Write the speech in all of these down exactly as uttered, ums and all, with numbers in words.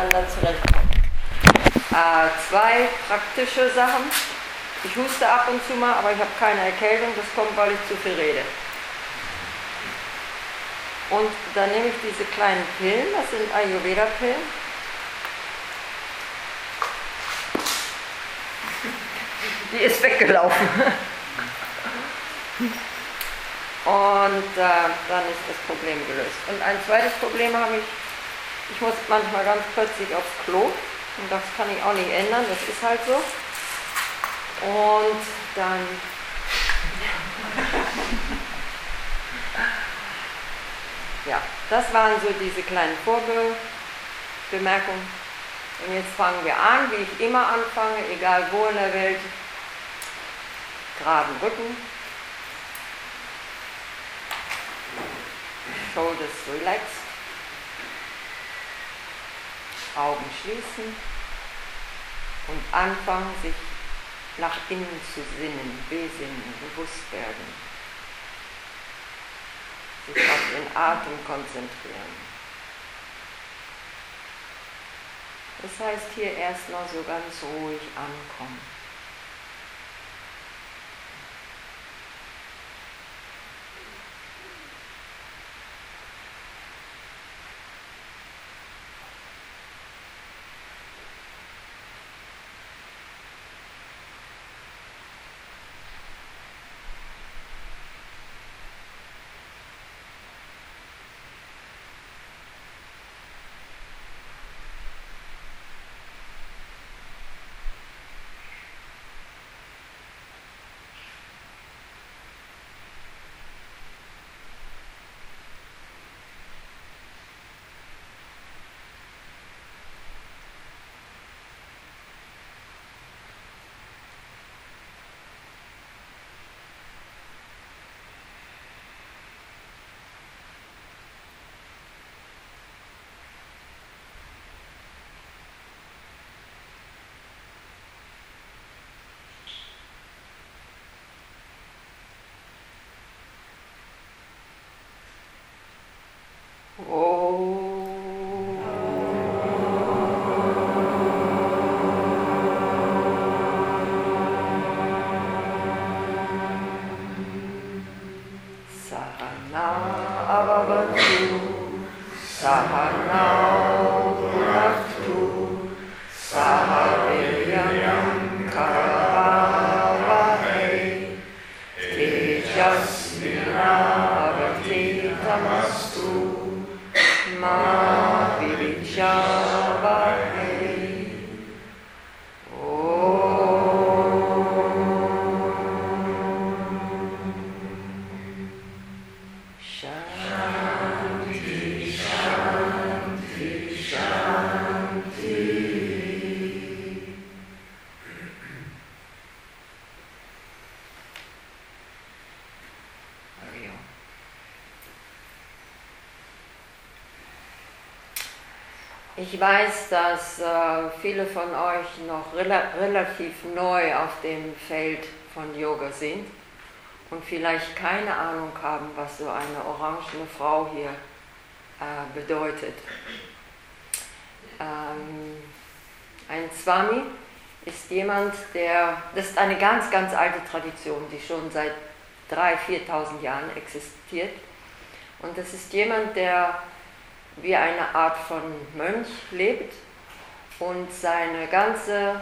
miteinander zurechtkommen. Äh, zwei praktische Sachen. Ich huste ab und zu mal, aber ich habe keine Erkältung. Das kommt, weil ich zu viel rede. Und dann nehme ich diese kleinen Pillen, das sind Ayurveda-Pillen. Die ist weggelaufen. Und äh, dann ist das Problem gelöst. Und ein zweites Problem habe ich, ich muss manchmal ganz plötzlich aufs Klo. Und das kann ich auch nicht ändern, das ist halt so. Und dann... Ja, das waren so diese kleinen Vorbemerkungen. Und jetzt fangen wir an, wie ich immer anfange, egal wo in der Welt. Geraden Rücken. Shoulders relaxed. Augen schließen. Und anfangen, sich nach innen zu sinnen, besinnen, bewusst werden. Sich auf den Atem konzentrieren. Das heißt, hier erst noch so ganz ruhig ankommen. Ich weiß, dass äh, viele von euch noch rela relativ neu auf dem Feld von Yoga sind und vielleicht keine Ahnung haben, was so eine orangene Frau hier äh, bedeutet. Ähm, ein Swami ist jemand, der, das ist eine ganz, ganz alte Tradition, die schon seit dreitausend, viertausend Jahren existiert. Und das ist jemand, der wie eine Art von Mönch lebt und seine ganze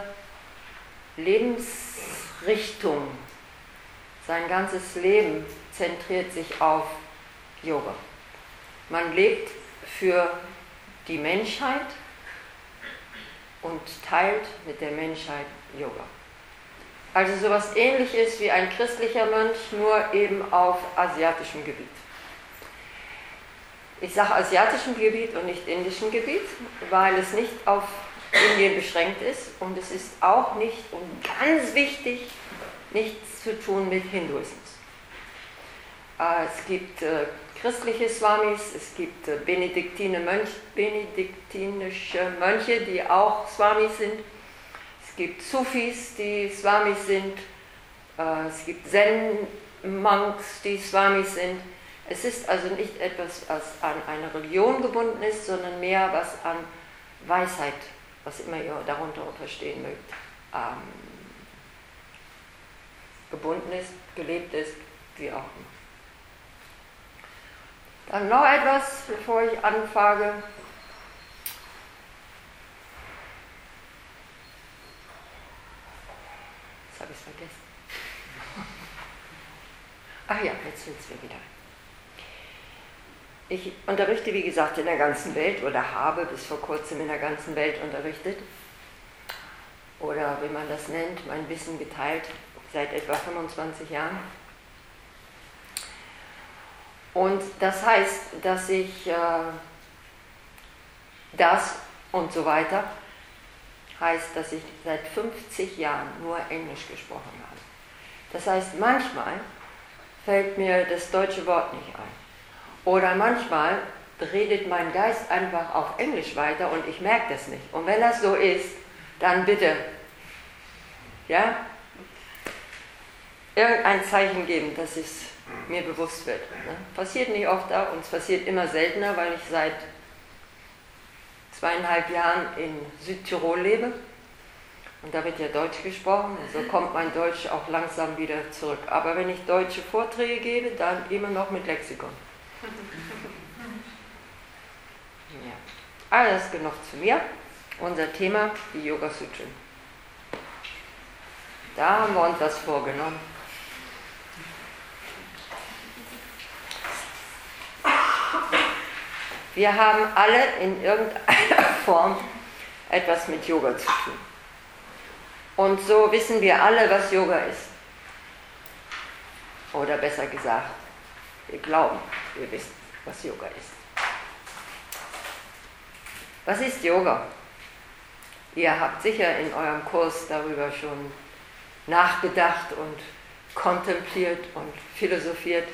Lebensrichtung, sein ganzes Leben zentriert sich auf Yoga. Man lebt für die Menschheit und teilt mit der Menschheit Yoga. Also sowas Ähnliches wie ein christlicher Mönch, nur eben auf asiatischem Gebiet. Ich sage asiatischem Gebiet und nicht indischem Gebiet, weil es nicht auf Indien beschränkt ist und es ist auch nicht, und ganz wichtig, nichts zu tun mit Hinduismus. Äh, es gibt äh, christliche Swamis, es gibt äh, Benediktine Mönch, benediktinische Mönche, die auch Swamis sind. Es gibt Sufis, die Swamis sind. Äh, es gibt Zen-Monks, die Swamis sind. Es ist also nicht etwas, was an eine Religion gebunden ist, sondern mehr, was an Weisheit, was immer ihr darunter verstehen mögt, ähm, gebunden ist, gelebt ist, wie auch immer. Dann noch etwas, bevor ich anfange. Jetzt habe ich es vergessen. Ach ja, jetzt fällt es mir wieder ein. Ich unterrichte, wie gesagt, in der ganzen Welt oder habe bis vor kurzem in der ganzen Welt unterrichtet. Oder wie man das nennt, mein Wissen geteilt, seit etwa fünfundzwanzig Jahren. Und das heißt, dass ich äh, das und so weiter, heißt, dass ich seit fünfzig Jahren nur Englisch gesprochen habe. Das heißt, manchmal fällt mir das deutsche Wort nicht ein. Oder manchmal redet mein Geist einfach auf Englisch weiter und ich merke das nicht. Und wenn das so ist, dann bitte, ja, irgendein Zeichen geben, dass es mir bewusst wird. Ne? Passiert nicht oft, und es passiert immer seltener, weil ich seit zweieinhalb Jahren in Südtirol lebe. Und da wird ja Deutsch gesprochen, und so kommt mein Deutsch auch langsam wieder zurück. Aber wenn ich deutsche Vorträge gebe, dann immer noch mit Lexikon. Ja. Alles genug zu mir. Unser Thema, die Yoga Sutren. Da haben wir uns was vorgenommen. Wir haben alle in irgendeiner Form etwas mit Yoga zu tun. Und so wissen wir alle, was Yoga ist. Oder besser gesagt, wir glauben, wir wissen, was Yoga ist. Was ist Yoga? Ihr habt sicher in eurem Kurs darüber schon nachgedacht und kontempliert und philosophiert.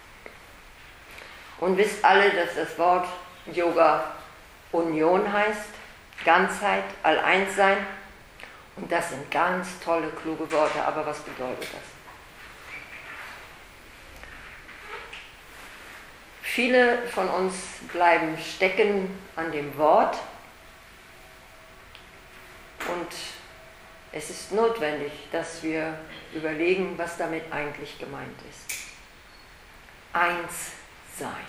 Und wisst alle, dass das Wort Yoga Union heißt, Ganzheit, Alleinssein. Und das sind ganz tolle, kluge Worte, aber was bedeutet das? Viele von uns bleiben stecken an dem Wort und es ist notwendig, dass wir überlegen, was damit eigentlich gemeint ist. Eins sein.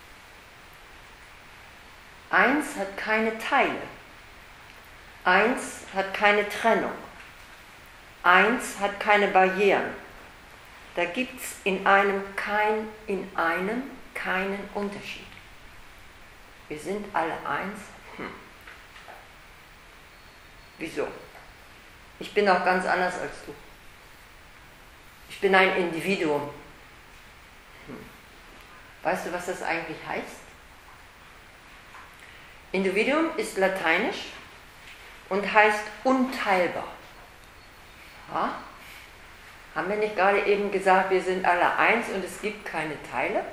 Eins hat keine Teile. Eins hat keine Trennung. Eins hat keine Barrieren. Da gibt es in einem kein, in einem keinen Unterschied. Wir sind alle eins. Hm. Wieso? Ich bin auch ganz anders als du. Ich bin ein Individuum. Hm. Weißt du, was das eigentlich heißt? Individuum ist lateinisch und heißt unteilbar. Ja? Haben wir nicht gerade eben gesagt, wir sind alle eins und es gibt keine Teile?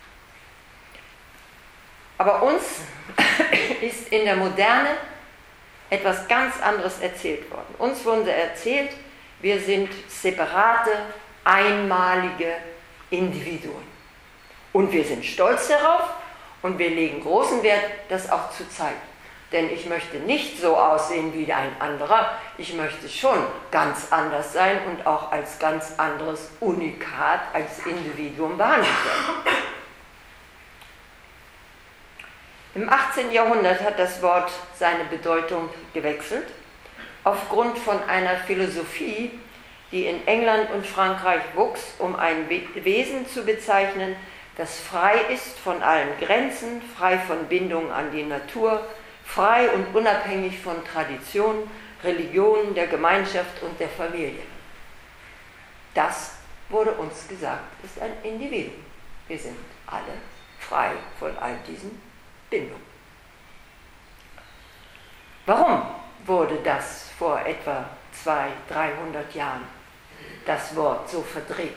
Aber uns ist in der Moderne etwas ganz anderes erzählt worden. Uns wurde erzählt, wir sind separate, einmalige Individuen. Und wir sind stolz darauf und wir legen großen Wert, das auch zu zeigen. Denn ich möchte nicht so aussehen wie ein anderer, ich möchte schon ganz anders sein und auch als ganz anderes Unikat, als Individuum behandelt werden. Im achtzehnten Jahrhundert hat das Wort seine Bedeutung gewechselt, aufgrund von einer Philosophie, die in England und Frankreich wuchs, um ein Wesen zu bezeichnen, das frei ist von allen Grenzen, frei von Bindung an die Natur, frei und unabhängig von Tradition, Religion, der Gemeinschaft und der Familie. Das wurde uns gesagt, ist ein Individuum. Wir sind alle frei von all diesen Bindung. Warum wurde das vor etwa zweihundert, dreihundert Jahren, das Wort so verdreht?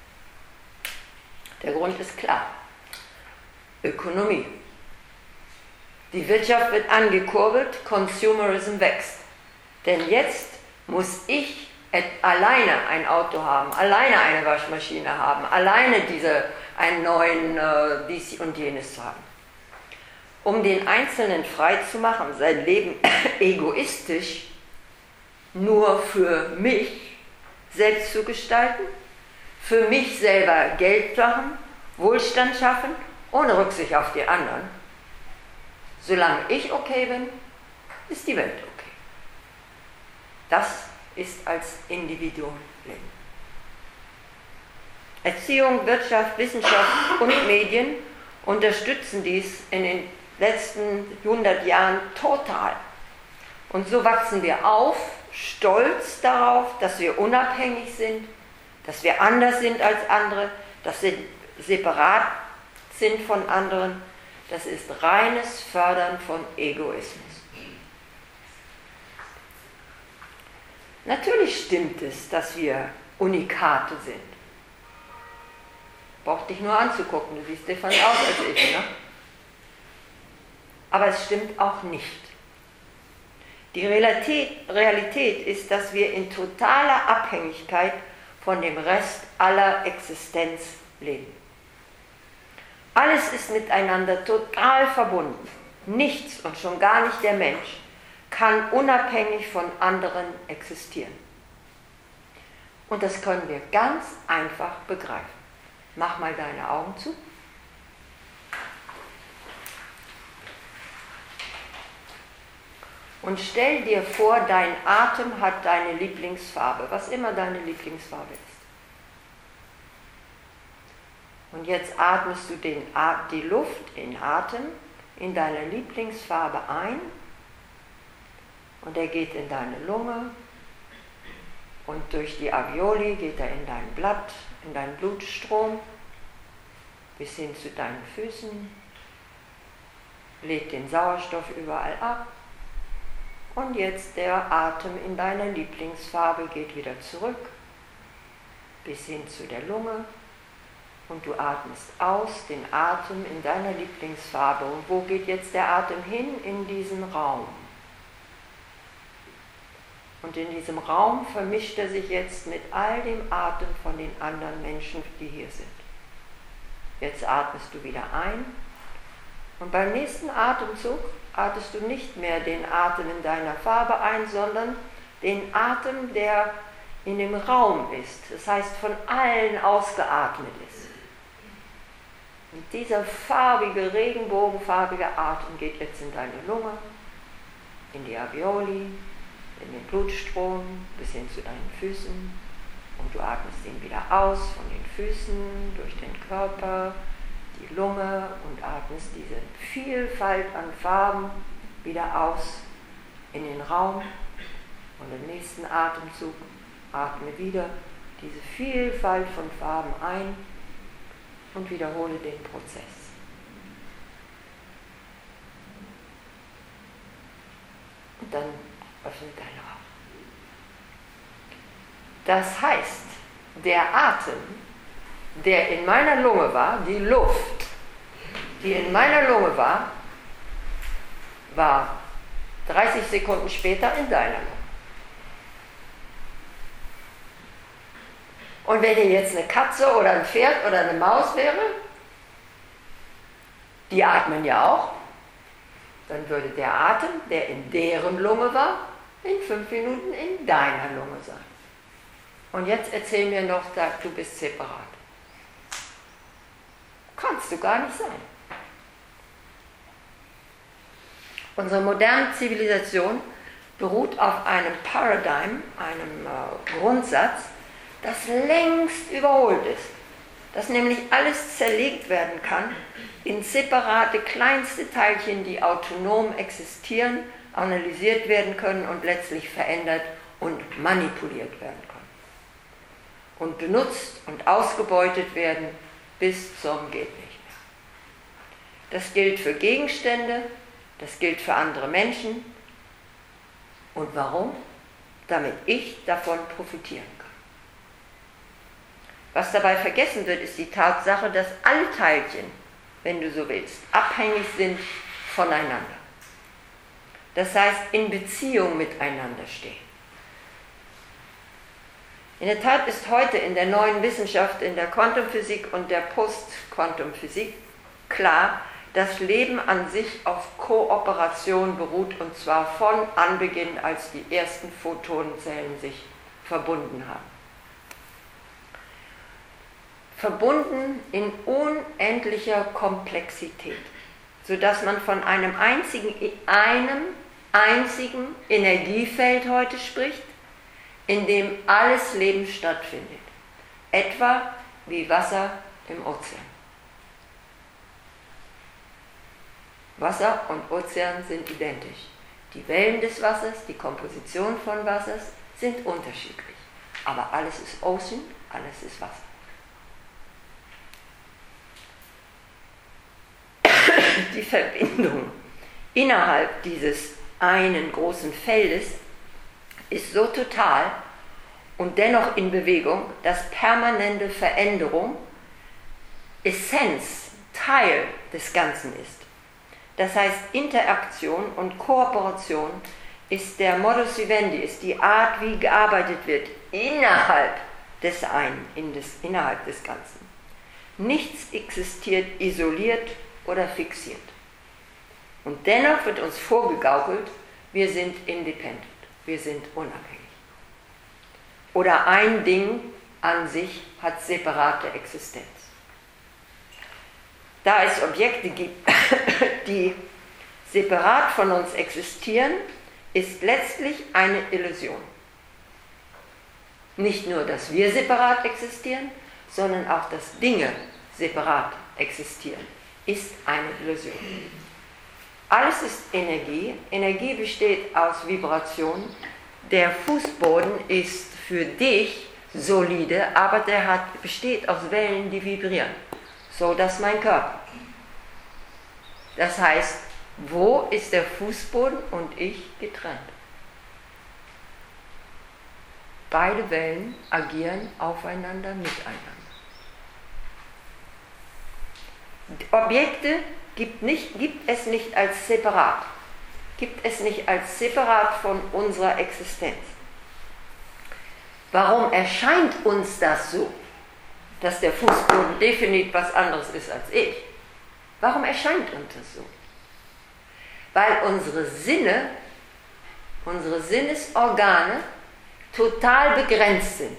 Der Grund ist klar. Ökonomie. Die Wirtschaft wird angekurbelt, Consumerism wächst. Denn jetzt muss ich alleine ein Auto haben, alleine eine Waschmaschine haben, alleine diese, einen neuen äh, dies und jenes zu haben. um den Einzelnen frei zu machen, sein Leben egoistisch nur für mich selbst zu gestalten, für mich selber Geld machen, Wohlstand schaffen, ohne Rücksicht auf die anderen. Solange ich okay bin, ist die Welt okay. Das ist als Individuum leben. Erziehung, Wirtschaft, Wissenschaft und Medien unterstützen dies in den letzten hundert Jahren total. Und so wachsen wir auf, stolz darauf, dass wir unabhängig sind, dass wir anders sind als andere, dass wir separat sind von anderen. Das ist reines Fördern von Egoismus. Natürlich stimmt es, dass wir Unikate sind. Braucht dich nur anzugucken, du siehst different aus als ich, ne? Aber es stimmt auch nicht. Die Realität, Realität ist, dass wir in totaler Abhängigkeit von dem Rest aller Existenz leben. Alles ist miteinander total verbunden. Nichts und schon gar nicht der Mensch kann unabhängig von anderen existieren. Und das können wir ganz einfach begreifen. Mach mal deine Augen zu. Und stell dir vor, dein Atem hat deine Lieblingsfarbe, was immer deine Lieblingsfarbe ist. Und jetzt atmest du den, die Luft in Atem in deiner Lieblingsfarbe ein und er geht in deine Lunge und durch die Alveoli geht er in dein Blatt, in deinen Blutstrom bis hin zu deinen Füßen, lädt den Sauerstoff überall ab und jetzt der Atem in deiner Lieblingsfarbe geht wieder zurück bis hin zu der Lunge und du atmest aus den Atem in deiner Lieblingsfarbe. Und wo geht jetzt der Atem hin? In diesen Raum. Und in diesem Raum vermischt er sich jetzt mit all dem Atem von den anderen Menschen, die hier sind. Jetzt atmest du wieder ein und beim nächsten Atemzug atmest du nicht mehr den Atem in deiner Farbe ein, sondern den Atem, der in dem Raum ist. Das heißt, von allen ausgeatmet ist. Und dieser farbige, regenbogenfarbige Atem geht jetzt in deine Lunge, in die Alveoli, in den Blutstrom bis hin zu deinen Füßen und du atmest ihn wieder aus von den Füßen durch den Körper, die Lunge und atmest diese Vielfalt an Farben wieder aus in den Raum und im nächsten Atemzug atme wieder diese Vielfalt von Farben ein und wiederhole den Prozess. Und dann öffne deine Augen. Das heißt, der Atem, der in meiner Lunge war, die Luft, die in meiner Lunge war, war dreißig Sekunden später in deiner Lunge. Und wenn hier jetzt eine Katze oder ein Pferd oder eine Maus wäre, die atmen ja auch, dann würde der Atem, der in deren Lunge war, in fünf Minuten in deiner Lunge sein. Und jetzt erzähl mir noch, du bist separat. Kannst du gar nicht sein. Unsere moderne Zivilisation beruht auf einem Paradigm, einem äh, Grundsatz, das längst überholt ist, dass nämlich alles zerlegt werden kann in separate kleinste Teilchen, die autonom existieren, analysiert werden können und letztlich verändert und manipuliert werden können. Und benutzt und ausgebeutet werden bis zum geht nicht mehr. Das gilt für Gegenstände, das gilt für andere Menschen. Und warum? Damit ich davon profitieren kann. Was dabei vergessen wird, ist die Tatsache, dass alle Teilchen, wenn du so willst, abhängig sind voneinander. Das heißt, in Beziehung miteinander stehen. In der Tat ist heute in der neuen Wissenschaft, in der Quantenphysik und der Post-Quantenphysik klar, das Leben an sich auf Kooperation beruht, und zwar von Anbeginn, als die ersten Photonenzellen sich verbunden haben. Verbunden in unendlicher Komplexität, sodass man von einem einzigen, einem einzigen Energiefeld heute spricht, in dem alles Leben stattfindet, etwa wie Wasser im Ozean. Wasser und Ozean sind identisch. Die Wellen des Wassers, die Komposition von Wassers sind unterschiedlich, aber alles ist Ocean, alles ist Wasser. Die Verbindung innerhalb dieses einen großen Feldes ist so total und dennoch in Bewegung, dass permanente Veränderung Essenz, Teil des Ganzen ist. Das heißt, Interaktion und Kooperation ist der Modus vivendi, ist die Art, wie gearbeitet wird innerhalb des einen, in des, innerhalb des Ganzen. Nichts existiert isoliert oder fixiert. Und dennoch wird uns vorgegaukelt, wir sind independent, wir sind unabhängig. Oder ein Ding an sich hat separate Existenz. Da es Objekte gibt, die separat von uns existieren, ist letztlich eine Illusion. Nicht nur, dass wir separat existieren, sondern auch, dass Dinge separat existieren, ist eine Illusion. Alles ist Energie. Energie besteht aus Vibration. Der Fußboden ist für dich solide, aber der hat, besteht aus Wellen, die vibrieren. So dass mein Körper. Das heißt, wo ist der Fußboden und ich getrennt? Beide Wellen agieren aufeinander, miteinander. Objekte gibt, nicht, gibt es nicht als separat, gibt es nicht als separat von unserer Existenz. Warum erscheint uns das so, dass der Fußboden definitiv was anderes ist als ich? Warum erscheint uns das so? Weil unsere Sinne, unsere Sinnesorgane total begrenzt sind.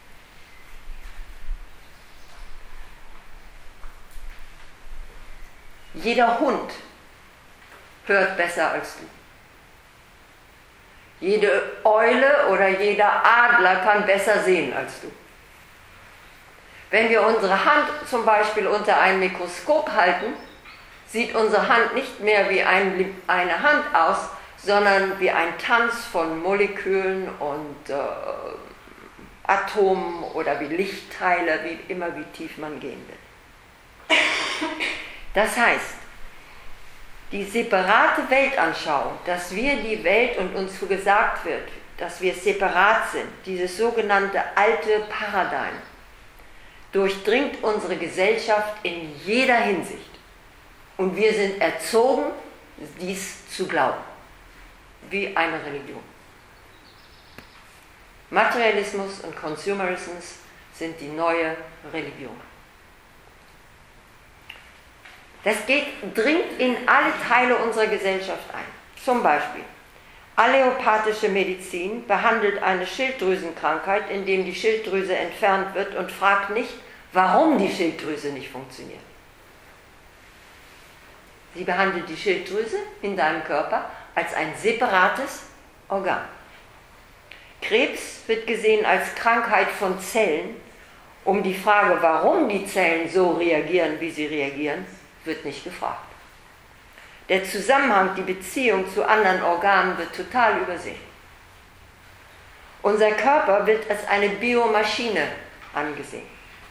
Jeder Hund hört besser als du. Jede Eule oder jeder Adler kann besser sehen als du. Wenn wir unsere Hand zum Beispiel unter ein Mikroskop halten, sieht unsere Hand nicht mehr wie ein, eine Hand aus, sondern wie ein Tanz von Molekülen und äh, Atomen oder wie Lichtteile, wie immer wie tief man gehen will. Das heißt, die separate Weltanschauung, dass wir die Welt und uns gesagt wird, dass wir separat sind, dieses sogenannte alte Paradigm, durchdringt unsere Gesellschaft in jeder Hinsicht. Und wir sind erzogen, dies zu glauben, wie eine Religion. Materialismus und Consumerismus sind die neue Religion. Das geht, dringt in alle Teile unserer Gesellschaft ein. Zum Beispiel, allopathische Medizin behandelt eine Schilddrüsenkrankheit, indem die Schilddrüse entfernt wird und fragt nicht, warum die Schilddrüse nicht funktioniert. Sie behandelt die Schilddrüse in deinem Körper als ein separates Organ. Krebs wird gesehen als Krankheit von Zellen. Um die Frage, warum die Zellen so reagieren, wie sie reagieren, wird nicht gefragt. Der Zusammenhang, die Beziehung zu anderen Organen wird total übersehen. Unser Körper wird als eine Biomaschine angesehen.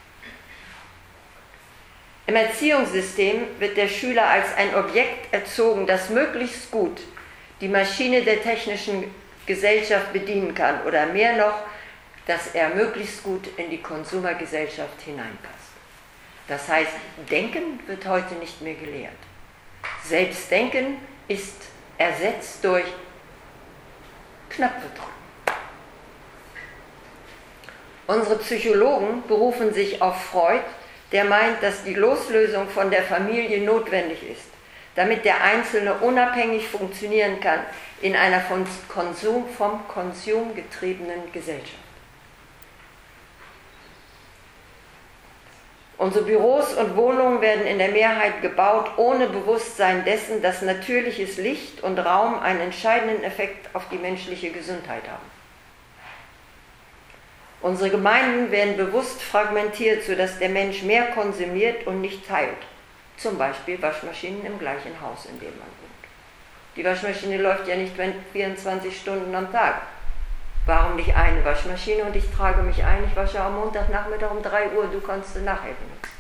Im Erziehungssystem wird der Schüler als ein Objekt erzogen, das möglichst gut die Maschine der technischen Gesellschaft bedienen kann oder mehr noch, dass er möglichst gut in die Konsumergesellschaft hineinpasst. Das heißt, Denken wird heute nicht mehr gelehrt. Selbstdenken ist ersetzt durch Knöpfe drücken. Unsere Psychologen berufen sich auf Freud, der meint, dass die Loslösung von der Familie notwendig ist, damit der Einzelne unabhängig funktionieren kann in einer von Konsum, vom Konsum getriebenen Gesellschaft. Unsere Büros und Wohnungen werden in der Mehrheit gebaut, ohne Bewusstsein dessen, dass natürliches Licht und Raum einen entscheidenden Effekt auf die menschliche Gesundheit haben. Unsere Gemeinden werden bewusst fragmentiert, sodass der Mensch mehr konsumiert und nicht teilt. Zum Beispiel Waschmaschinen im gleichen Haus, in dem man wohnt. Die Waschmaschine läuft ja nicht vierundzwanzig Stunden am Tag. Warum nicht eine Waschmaschine und ich trage mich ein, ich wasche am Montagnachmittag um drei Uhr, du kannst nachher benutzen.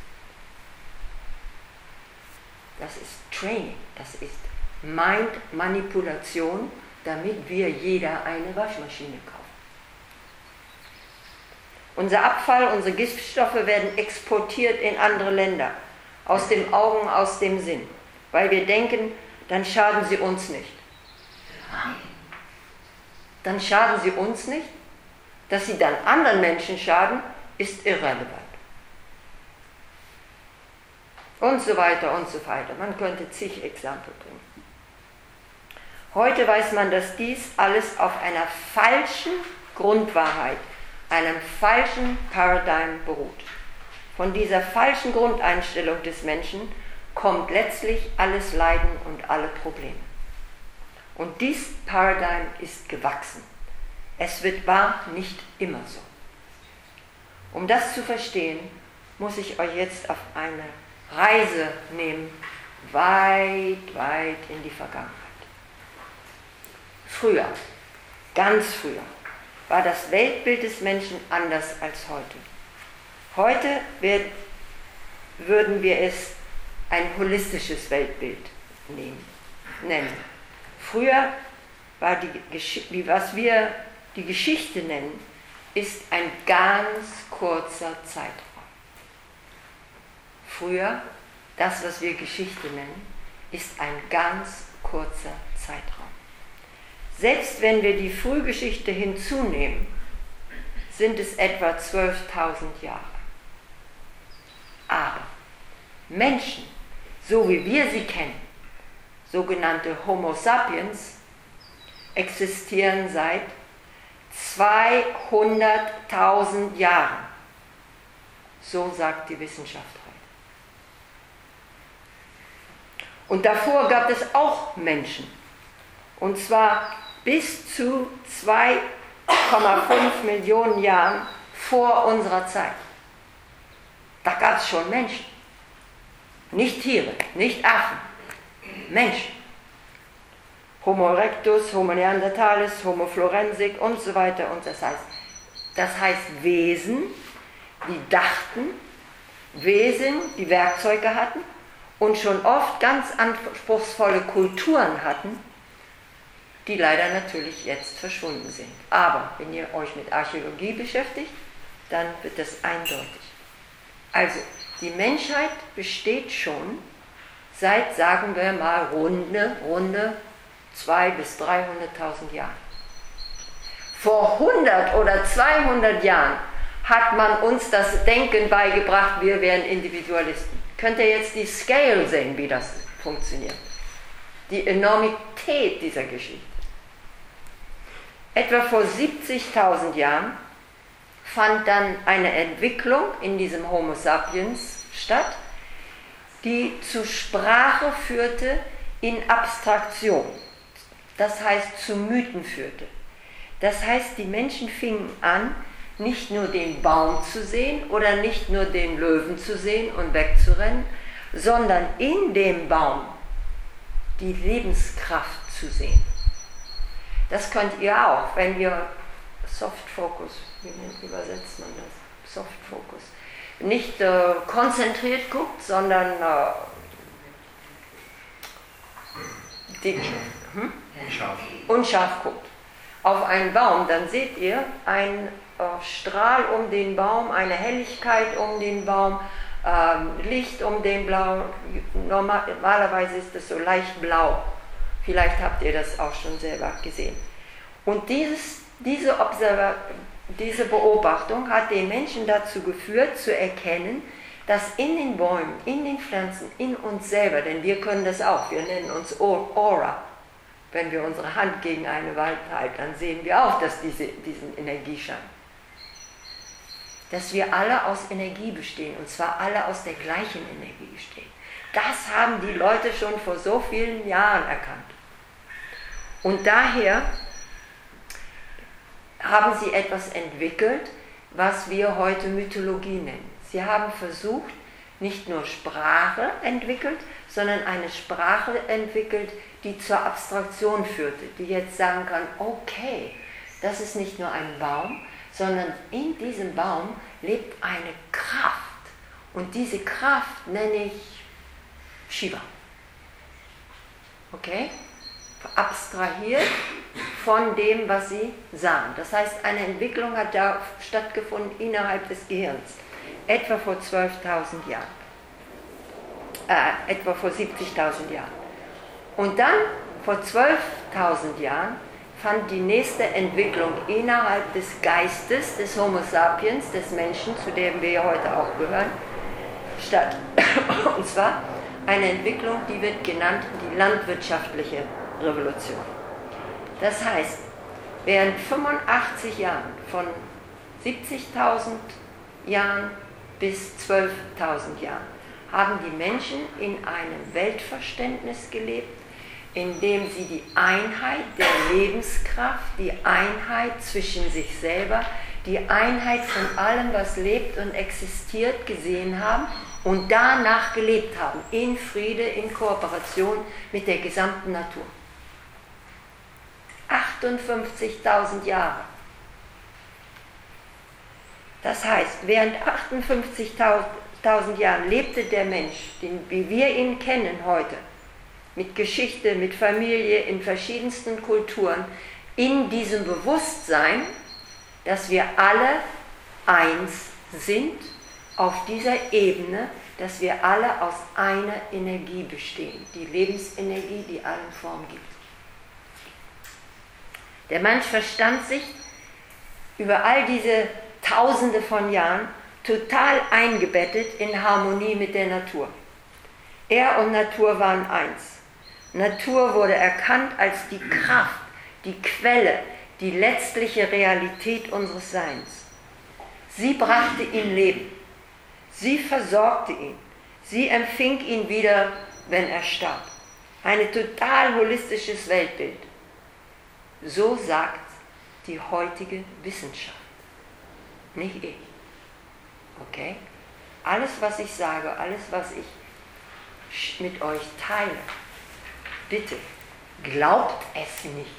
Das ist Training, das ist Mind-Manipulation, damit wir jeder eine Waschmaschine kaufen. Unser Abfall, unsere Giftstoffe werden exportiert in andere Länder, aus den Augen, aus dem Sinn, weil wir denken, dann schaden sie uns nicht. Dann schaden sie uns nicht. Dass sie dann anderen Menschen schaden, ist irrelevant. Und so weiter und so weiter. Man könnte zig Exempel bringen. Heute weiß man, dass dies alles auf einer falschen Grundwahrheit, einem falschen Paradigm beruht. Von dieser falschen Grundeinstellung des Menschen kommt letztlich alles Leiden und alle Probleme. Und dies Paradigm ist gewachsen. Es wird wahr nicht immer so. Um das zu verstehen, muss ich euch jetzt auf eine Reise nehmen, weit, weit in die Vergangenheit. Früher, ganz früher, war das Weltbild des Menschen anders als heute. Heute wird, würden wir es ein holistisches Weltbild nehmen, nennen. Früher war die, was wir die Geschichte nennen, ist ein ganz kurzer Zeitraum. Früher, das, was wir Geschichte nennen, ist ein ganz kurzer Zeitraum. Selbst wenn wir die Frühgeschichte hinzunehmen, sind es etwa zwölftausend Jahre. Aber Menschen, so wie wir sie kennen, sogenannte Homo sapiens, existieren seit zweihunderttausend Jahren. So sagt die Wissenschaft heute. Und davor gab es auch Menschen. Und zwar bis zu zwei Komma fünf Millionen Jahren vor unserer Zeit. Da gab es schon Menschen. Nicht Tiere, nicht Affen. Menschen. Homo erectus, Homo neanderthalis, Homo florensic und so weiter und das heißt. Das heißt Wesen, die dachten, Wesen, die Werkzeuge hatten und schon oft ganz anspruchsvolle Kulturen hatten, die leider natürlich jetzt verschwunden sind. Aber wenn ihr euch mit Archäologie beschäftigt, dann wird das eindeutig. Also, die Menschheit besteht schon seit, sagen wir mal, runde, runde zweihunderttausend bis dreihunderttausend Jahren. Vor hundert oder zweihundert Jahren hat man uns das Denken beigebracht, wir wären Individualisten. Könnt ihr jetzt die Scale sehen, wie das funktioniert? Die Enormität dieser Geschichte. Etwa vor siebzigtausend Jahren fand dann eine Entwicklung in diesem Homo sapiens statt, die zu Sprache führte in Abstraktion. Das heißt, zu Mythen führte. Das heißt, die Menschen fingen an, nicht nur den Baum zu sehen oder nicht nur den Löwen zu sehen und wegzurennen, sondern in dem Baum die Lebenskraft zu sehen. Das könnt ihr auch, wenn ihr Soft Focus, wie übersetzt man das? Soft Focus. Nicht äh, konzentriert guckt, sondern äh, die, hm? unscharf. unscharf guckt. Auf einen Baum, dann seht ihr einen äh, Strahl um den Baum, eine Helligkeit um den Baum, äh, Licht um den Blau. Normal, normalerweise ist es so leicht blau. Vielleicht habt ihr das auch schon selber gesehen. Und dieses, diese, Observa diese Beobachtung hat den Menschen dazu geführt, zu erkennen, dass in den Bäumen, in den Pflanzen, in uns selber, denn wir können das auch, wir nennen uns Aura. Wenn wir unsere Hand gegen eine Wand halten, dann sehen wir auch, dass diese, diesen Energieschein, dass wir alle aus Energie bestehen, und zwar alle aus der gleichen Energie bestehen. Das haben die Leute schon vor so vielen Jahren erkannt. Und daher haben sie etwas entwickelt, was wir heute Mythologie nennen. Sie haben versucht, nicht nur Sprache entwickelt, sondern eine Sprache entwickelt, die zur Abstraktion führte, die jetzt sagen kann, okay, das ist nicht nur ein Baum, sondern in diesem Baum lebt eine Kraft. Und diese Kraft nenne ich Shiva. Okay? Abstrahiert von dem, was sie sahen. Das heißt, eine Entwicklung hat da stattgefunden innerhalb des Gehirns, etwa vor zwölftausend Jahren, äh, etwa vor siebzigtausend Jahren. Und dann, vor zwölftausend Jahren, fand die nächste Entwicklung innerhalb des Geistes des Homo sapiens, des Menschen, zu dem wir ja heute auch gehören, statt. Und zwar eine Entwicklung, die wird genannt die landwirtschaftliche Revolution. Das heißt, während fünfundachtzig Jahren, von siebzigtausend Jahren bis zwölftausend Jahren, haben die Menschen in einem Weltverständnis gelebt, in dem sie die Einheit der Lebenskraft, die Einheit zwischen sich selber, die Einheit von allem, was lebt und existiert, gesehen haben und danach gelebt haben, in Friede, in Kooperation mit der gesamten Natur. achtundfünfzigtausend Jahre. Das heißt, während achtundfünfzigtausend Jahren lebte der Mensch, den, wie wir ihn kennen heute, mit Geschichte, mit Familie, in verschiedensten Kulturen, in diesem Bewusstsein, dass wir alle eins sind, auf dieser Ebene, dass wir alle aus einer Energie bestehen, die Lebensenergie, die allen Form gibt. Der Mensch verstand sich über all diese Tausende von Jahren total eingebettet in Harmonie mit der Natur. Er und Natur waren eins. Natur wurde erkannt als die Kraft, die Quelle, die letztliche Realität unseres Seins. Sie brachte ihm Leben. Sie versorgte ihn. Sie empfing ihn wieder, wenn er starb. Ein total holistisches Weltbild. So sagt die heutige Wissenschaft. Nicht ich. Okay? Alles, was ich sage, alles, was ich mit euch teile, bitte, glaubt es nicht.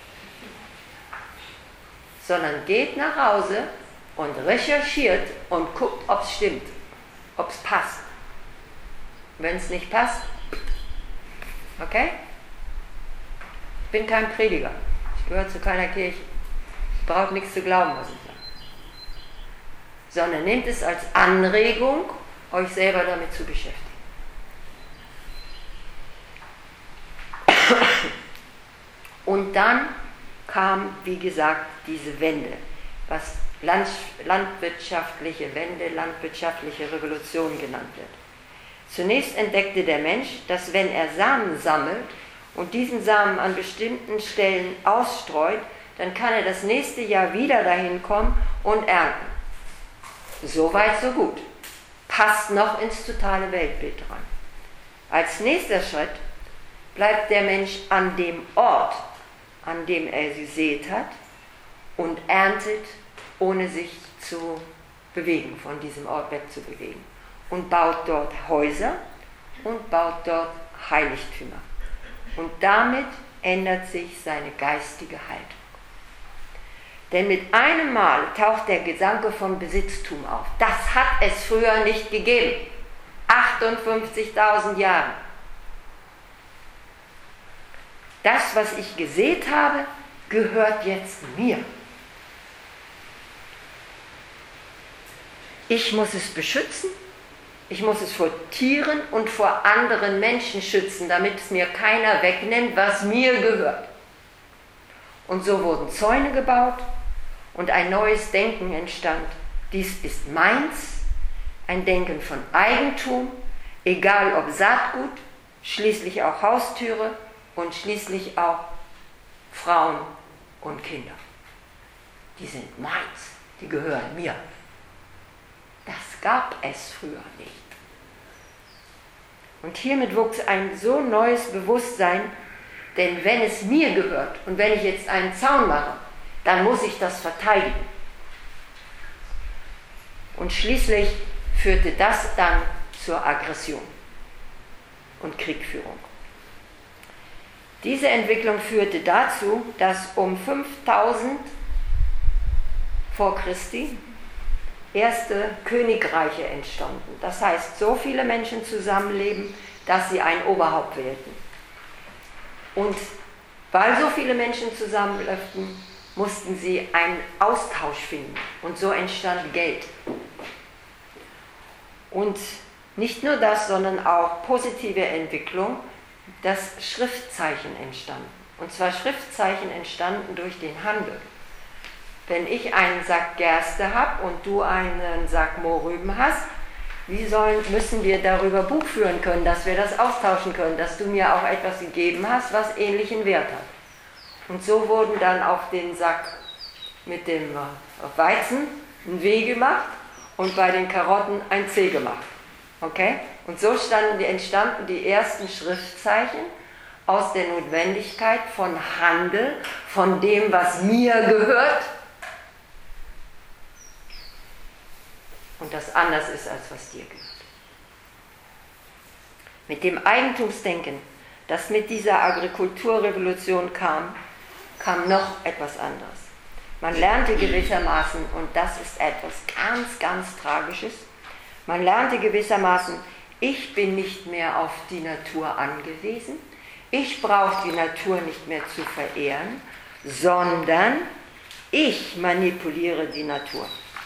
Sondern geht nach Hause und recherchiert und guckt, ob es stimmt, ob es passt. Wenn es nicht passt, okay? Ich bin kein Prediger. Ich gehöre zu keiner Kirche. Ich brauche nichts zu glauben, was ich sage. Sondern nehmt es als Anregung, euch selber damit zu beschäftigen. Und dann kam, wie gesagt, diese Wende, was Land, landwirtschaftliche Wende, landwirtschaftliche Revolution genannt wird. Zunächst entdeckte der Mensch, dass wenn er Samen sammelt und diesen Samen an bestimmten Stellen ausstreut, dann kann er das nächste Jahr wieder dahin kommen und ernten. So weit, so gut. Passt noch ins totale Weltbild dran. Als nächster Schritt bleibt der Mensch an dem Ort, an dem er gesät hat, und erntet, ohne sich zu bewegen, von diesem Ort wegzubewegen. Und baut dort Häuser und baut dort Heiligtümer. Und damit ändert sich seine geistige Haltung. Denn mit einem Mal taucht der Gedanke von Besitztum auf. Das hat es früher nicht gegeben. achtundfünfzigtausend Jahre. Das, was ich gesät habe, gehört jetzt mir. Ich muss es beschützen, ich muss es vor Tieren und vor anderen Menschen schützen, damit es mir keiner wegnimmt, was mir gehört. Und so wurden Zäune gebaut und ein neues Denken entstand. Dies ist meins, ein Denken von Eigentum, egal ob Saatgut, schließlich auch Haustüre und schließlich auch Frauen und Kinder. Die sind meins, die gehören mir. Das gab es früher nicht. Und hiermit wuchs ein so neues Bewusstsein, denn wenn es mir gehört und wenn ich jetzt einen Zaun mache, dann muss ich das verteidigen. Und schließlich führte das dann zur Aggression und Kriegführung. Diese Entwicklung führte dazu, dass um fünftausend vor Christi erste Königreiche entstanden. Das heißt, so viele Menschen zusammenleben, dass sie ein Oberhaupt wählten. Und weil so viele Menschen zusammenlebten, mussten sie einen Austausch finden. Und so entstand Geld. Und nicht nur das, sondern auch positive Entwicklung, dass Schriftzeichen entstanden. Und zwar Schriftzeichen entstanden durch den Handel. Wenn ich einen Sack Gerste habe und du einen Sack Mohrrüben hast, wie sollen, müssen wir darüber Buch führen können, dass wir das austauschen können, dass du mir auch etwas gegeben hast, was ähnlichen Wert hat. Und so wurden dann auf den Sack mit dem Weizen ein W gemacht und bei den Karotten ein C gemacht. Okay? Und so standen die, entstanden die ersten Schriftzeichen aus der Notwendigkeit von Handel, von dem, was mir gehört, und das anders ist, als was dir gehört. Mit dem Eigentumsdenken, das mit dieser Agrikulturrevolution kam, kam noch etwas anderes. Man lernte gewissermaßen, und das ist etwas ganz, ganz Tragisches, man lernte gewissermaßen, ich bin nicht mehr auf die Natur angewiesen, ich brauche die Natur nicht mehr zu verehren, sondern ich manipuliere die Natur.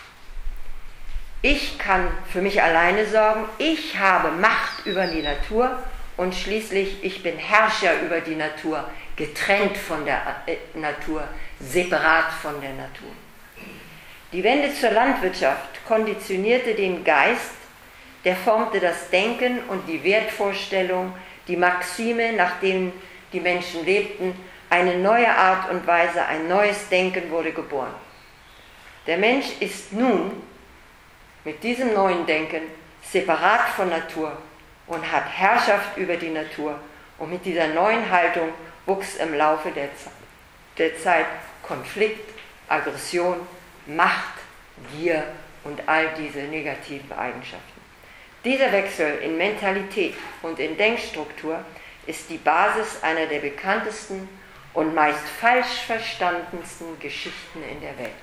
Ich kann für mich alleine sorgen, ich habe Macht über die Natur und schließlich ich bin Herrscher über die Natur, getrennt von der Natur, separat von der Natur. Die Wende zur Landwirtschaft konditionierte den Geist, der formte das Denken und die Wertvorstellung, die Maxime, nach denen die Menschen lebten, eine neue Art und Weise, ein neues Denken wurde geboren. Der Mensch ist nun mit diesem neuen Denken separat von Natur und hat Herrschaft über die Natur. Und mit dieser neuen Haltung wuchs im Laufe der Zeit, der Zeit Konflikt, Aggression, Macht, Gier und all diese negativen Eigenschaften. Dieser Wechsel in Mentalität und in Denkstruktur ist die Basis einer der bekanntesten und meist falsch verstandensten Geschichten in der Welt.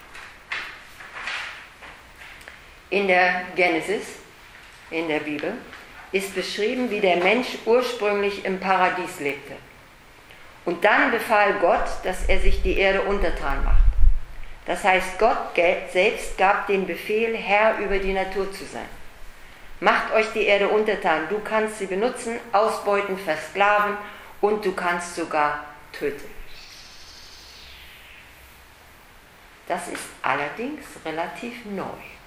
In der Genesis, in der Bibel, ist beschrieben, wie der Mensch ursprünglich im Paradies lebte. Und dann befahl Gott, dass er sich die Erde untertan macht. Das heißt, Gott selbst gab den Befehl, Herr über die Natur zu sein. Macht euch die Erde untertan, du kannst sie benutzen, ausbeuten, versklaven und du kannst sogar töten. Das ist allerdings relativ neu.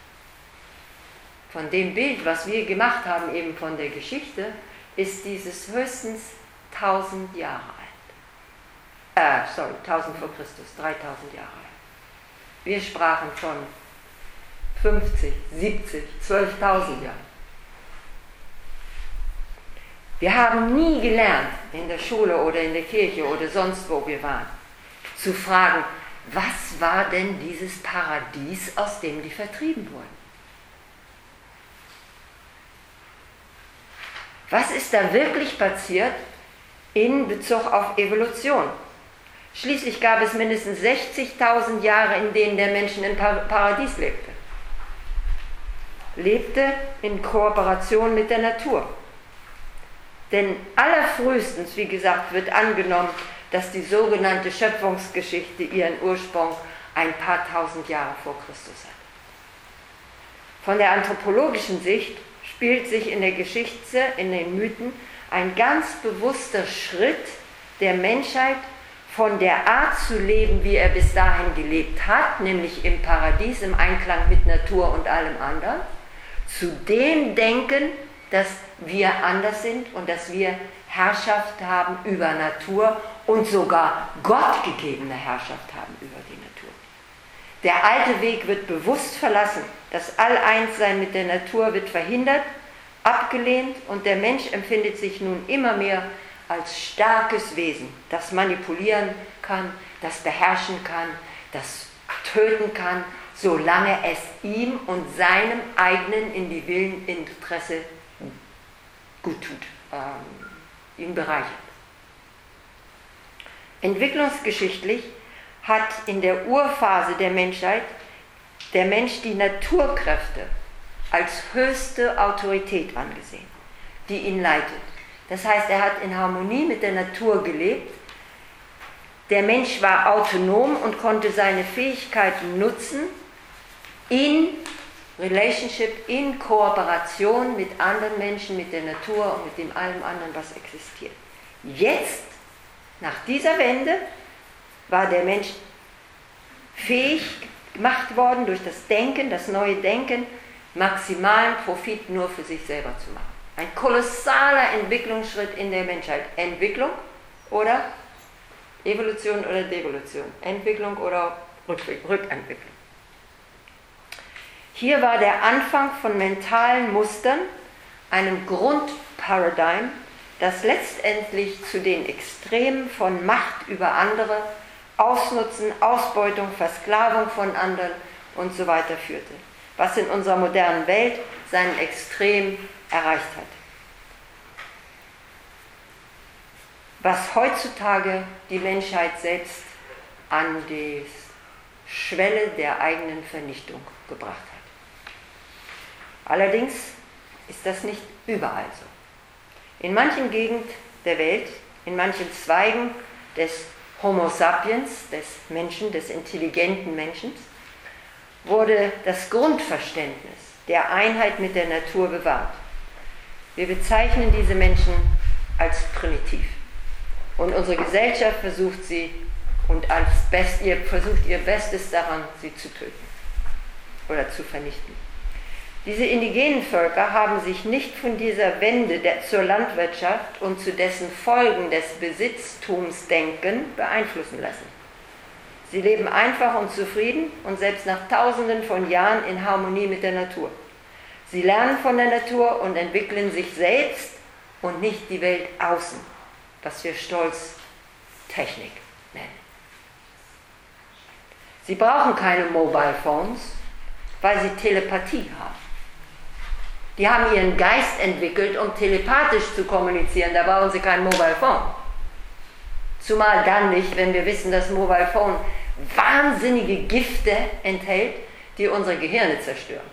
Von dem Bild, was wir gemacht haben, eben von der Geschichte, ist dieses höchstens tausend Jahre alt. Äh, sorry, tausend vor Christus, dreitausend Jahre alt. Wir sprachen von fünfzig, siebzig, zwölftausend Jahren. Wir haben nie gelernt, in der Schule oder in der Kirche oder sonst wo wir waren, zu fragen, was war denn dieses Paradies, aus dem die vertrieben wurden? Was ist da wirklich passiert in Bezug auf Evolution? Schließlich gab es mindestens sechzigtausend Jahre, in denen der Mensch im Paradies lebte. Lebte in Kooperation mit der Natur. Denn allerfrühestens, wie gesagt, wird angenommen, dass die sogenannte Schöpfungsgeschichte ihren Ursprung ein paar tausend Jahre vor Christus hat. Von der anthropologischen Sicht spielt sich in der Geschichte, in den Mythen, ein ganz bewusster Schritt der Menschheit von der Art zu leben, wie er bis dahin gelebt hat, nämlich im Paradies, im Einklang mit Natur und allem anderen, zu dem denken, dass wir anders sind und dass wir Herrschaft haben über Natur und sogar gottgegebene Herrschaft haben über die Natur. Der alte Weg wird bewusst verlassen. Das All-Eins-Sein mit der Natur wird verhindert, abgelehnt und der Mensch empfindet sich nun immer mehr als starkes Wesen, das manipulieren kann, das beherrschen kann, das töten kann, solange es ihm und seinem eigenen individuellen Interesse gut tut, ähm, ihn bereichert. Entwicklungsgeschichtlich hat in der Urphase der Menschheit der Mensch die Naturkräfte als höchste Autorität angesehen, die ihn leitet. Das heißt, er hat in Harmonie mit der Natur gelebt. Der Mensch war autonom und konnte seine Fähigkeiten nutzen in Relationship, in Kooperation mit anderen Menschen, mit der Natur und mit dem allem anderen, was existiert. Jetzt, nach dieser Wende, war der Mensch fähig gemacht worden durch das Denken, das neue Denken, maximalen Profit nur für sich selber zu machen. Ein kolossaler Entwicklungsschritt in der Menschheit. Entwicklung oder Evolution oder Devolution. Entwicklung oder Rückentwicklung. Hier war der Anfang von mentalen Mustern, einem Grundparadigm, das letztendlich zu den Extremen von Macht über andere, Ausnutzen, Ausbeutung, Versklavung von anderen und so weiter führte, was in unserer modernen Welt seinen Extrem erreicht hat. Was heutzutage die Menschheit selbst an die Schwelle der eigenen Vernichtung gebracht hat. Allerdings ist das nicht überall so. In manchen Gegenden der Welt, in manchen Zweigen des Homo sapiens, des Menschen, des intelligenten Menschen, wurde das Grundverständnis der Einheit mit der Natur bewahrt. Wir bezeichnen diese Menschen als primitiv. Und unsere Gesellschaft versucht sie und als Best, ihr, versucht ihr Bestes daran, sie zu töten oder zu vernichten. Diese indigenen Völker haben sich nicht von dieser Wende der, zur Landwirtschaft und zu dessen Folgen des Besitztumsdenken beeinflussen lassen. Sie leben einfach und zufrieden und selbst nach Tausenden von Jahren in Harmonie mit der Natur. Sie lernen von der Natur und entwickeln sich selbst und nicht die Welt außen, was wir stolz Technik nennen. Sie brauchen keine Mobile Phones, weil sie Telepathie haben. Die haben ihren Geist entwickelt, um telepathisch zu kommunizieren, da brauchen sie kein Mobile Phone. Zumal dann nicht, wenn wir wissen, dass Mobile Phone wahnsinnige Gifte enthält, die unsere Gehirne zerstören.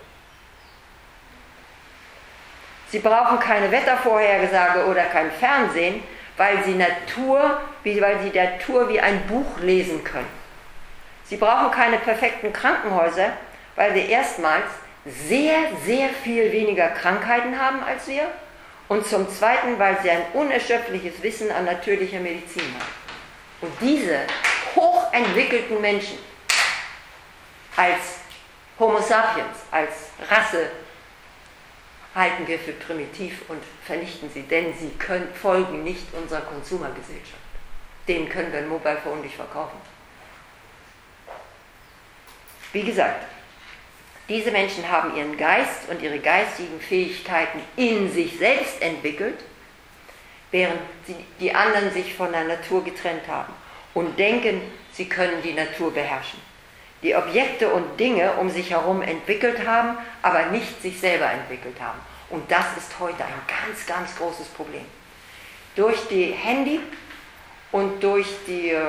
Sie brauchen keine Wettervorhersage oder kein Fernsehen, weil sie Natur, weil sie Natur wie ein Buch lesen können. Sie brauchen keine perfekten Krankenhäuser, weil sie erstmals sehr, sehr viel weniger Krankheiten haben als wir und zum Zweiten, weil sie ein unerschöpfliches Wissen an natürlicher Medizin haben. Und diese hochentwickelten Menschen als Homo sapiens, als Rasse, halten wir für primitiv und vernichten sie, denn sie können, folgen nicht unserer Konsumergesellschaft. Denen können wir ein Mobile Phone nicht verkaufen. Wie gesagt, diese Menschen haben ihren Geist und ihre geistigen Fähigkeiten in sich selbst entwickelt, während sie, die anderen sich von der Natur getrennt haben und denken, sie können die Natur beherrschen. Die Objekte und Dinge um sich herum entwickelt haben, aber nicht sich selber entwickelt haben. Und das ist heute ein ganz, ganz großes Problem. Durch die Handy und durch die äh,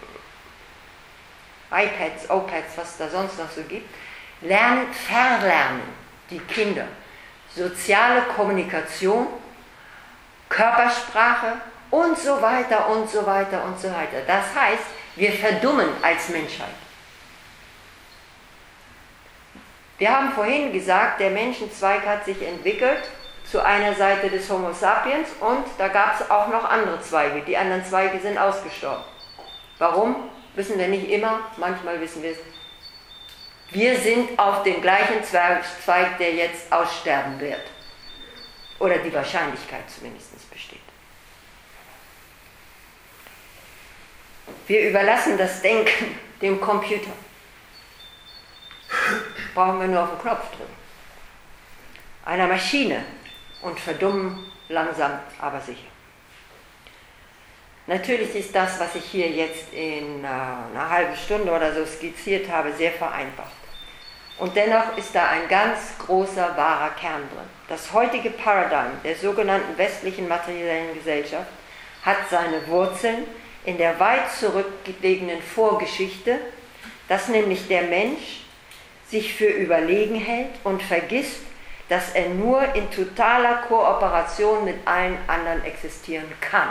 iPads, iPads, was da sonst noch so gibt, lernen, verlernen die Kinder soziale Kommunikation, Körpersprache und so weiter und so weiter und so weiter. Das heißt, wir verdummen als Menschheit. Wir haben vorhin gesagt, der Menschenzweig hat sich entwickelt zu einer Seite des Homo sapiens und da gab es auch noch andere Zweige. Die anderen Zweige sind ausgestorben. Warum? Wissen wir nicht immer, manchmal wissen wir es Wir sind auf dem gleichen Zweig, der jetzt aussterben wird. Oder die Wahrscheinlichkeit zumindest besteht. Wir überlassen das Denken dem Computer. Brauchen wir nur auf den Knopf drücken. Einer Maschine und verdummen langsam, aber sicher. Natürlich ist das, was ich hier jetzt in einer halben Stunde oder so skizziert habe, sehr vereinfacht. Und dennoch ist da ein ganz großer, wahrer Kern drin. Das heutige Paradigm der sogenannten westlichen materiellen Gesellschaft hat seine Wurzeln in der weit zurückgelegenen Vorgeschichte, dass nämlich der Mensch sich für überlegen hält und vergisst, dass er nur in totaler Kooperation mit allen anderen existieren kann.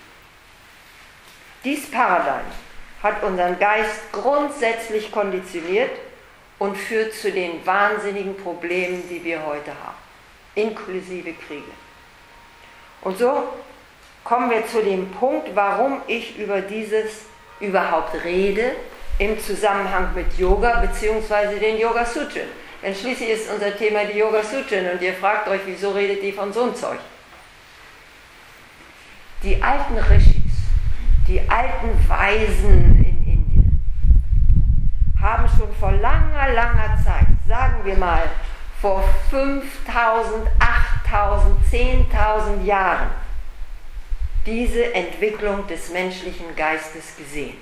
Dies Paradigm hat unseren Geist grundsätzlich konditioniert und führt zu den wahnsinnigen Problemen, die wir heute haben, inklusive Kriege. Und so kommen wir zu dem Punkt, warum ich über dieses überhaupt rede, im Zusammenhang mit Yoga bzw. den Yoga Sutren. Denn schließlich ist unser Thema die Yoga Sutren und ihr fragt euch, wieso redet ihr von so einem Zeug? Die alten Rishis, die alten Weisen in Indien, haben schon vor langer, langer Zeit, sagen wir mal vor fünftausend, achttausend, zehntausend Jahren, diese Entwicklung des menschlichen Geistes gesehen.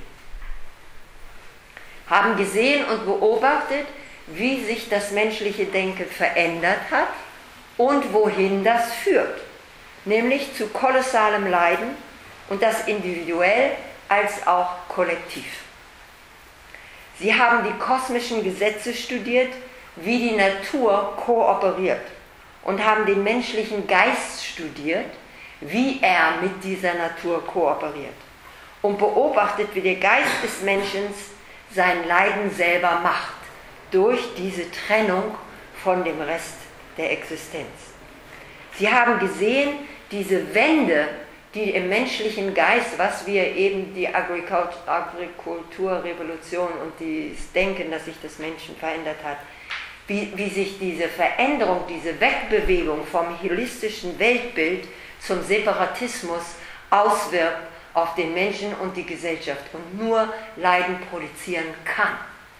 Haben gesehen und beobachtet, wie sich das menschliche Denken verändert hat und wohin das führt, nämlich zu kolossalem Leiden und das individuell als auch kollektiv. Sie haben die kosmischen Gesetze studiert, wie die Natur kooperiert und haben den menschlichen Geist studiert, wie er mit dieser Natur kooperiert und beobachtet, wie der Geist des Menschen sein Leiden selber macht, durch diese Trennung von dem Rest der Existenz. Sie haben gesehen, diese Wende, die im menschlichen Geist, was wir eben die Agrikulturrevolution und das Denken, dass sich das Menschen verändert hat, wie, wie sich diese Veränderung, diese Wegbewegung vom nihilistischen Weltbild zum Separatismus auswirkt auf den Menschen und die Gesellschaft und nur Leiden produzieren kann.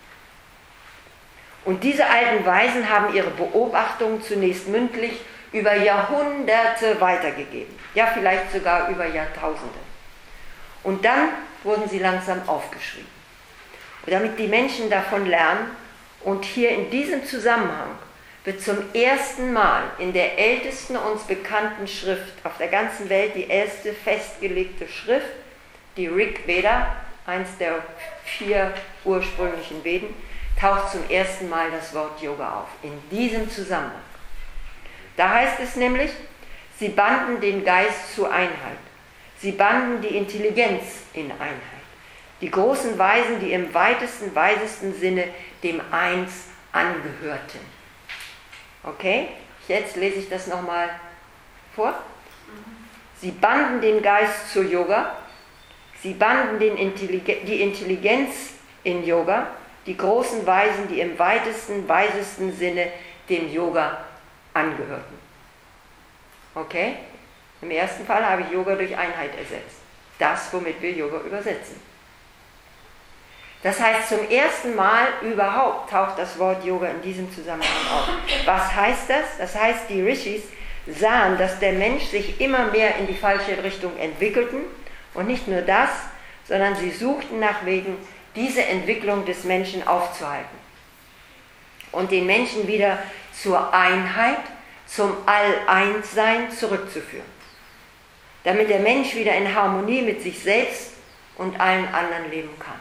Und diese alten Weisen haben ihre Beobachtungen zunächst mündlich über Jahrhunderte weitergegeben, ja vielleicht sogar über Jahrtausende. Und dann wurden sie langsam aufgeschrieben. Und damit die Menschen davon lernen, und hier in diesem Zusammenhang wird zum ersten Mal in der ältesten uns bekannten Schrift auf der ganzen Welt, die erste festgelegte Schrift, die Rig Veda, eins der vier ursprünglichen Veden, taucht zum ersten Mal das Wort Yoga auf, in diesem Zusammenhang. Da heißt es nämlich, sie banden den Geist zur Einheit, sie banden die Intelligenz in Einheit, die großen Weisen, die im weitesten, weisesten Sinne dem Eins angehörten. Okay, jetzt lese ich das nochmal vor. Sie banden den Geist zur Yoga, sie banden den Intelligen- die Intelligenz in Yoga, die großen Weisen, die im weitesten, weisesten Sinne dem Yoga angehörten. Okay? Im ersten Fall habe ich Yoga durch Einheit ersetzt. Das, womit wir Yoga übersetzen. Das heißt, zum ersten Mal überhaupt taucht das Wort Yoga in diesem Zusammenhang auf. Was heißt das? Das heißt, die Rishis sahen, dass der Mensch sich immer mehr in die falsche Richtung entwickelten und nicht nur das, sondern sie suchten nach Wegen, diese Entwicklung des Menschen aufzuhalten und den Menschen wieder zur Einheit, zum All-Eins-Sein zurückzuführen, damit der Mensch wieder in Harmonie mit sich selbst und allen anderen leben kann.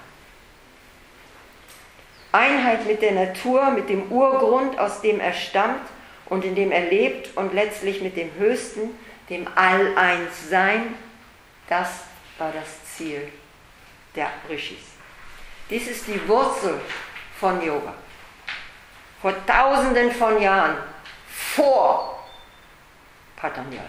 Einheit mit der Natur, mit dem Urgrund, aus dem er stammt und in dem er lebt und letztlich mit dem Höchsten, dem All-Eins-Sein, das war das Ziel der Rishis. Dies ist die Wurzel von Yoga. Vor tausenden von Jahren, vor Patanjali.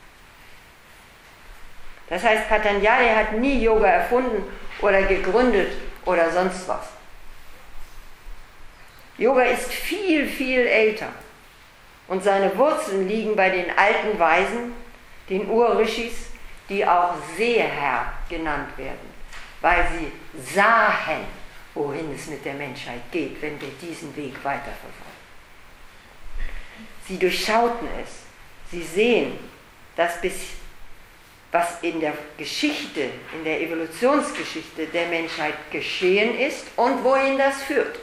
Das heißt, Patanjali hat nie Yoga erfunden oder gegründet oder sonst was. Yoga ist viel, viel älter und seine Wurzeln liegen bei den alten Weisen, den Ur-Rishis, die auch Seher genannt werden, weil sie sahen, wohin es mit der Menschheit geht, wenn wir diesen Weg weiterverfolgen. Sie durchschauten es, sie sehen, dass bis was in der Geschichte, in der Evolutionsgeschichte der Menschheit geschehen ist und wohin das führt.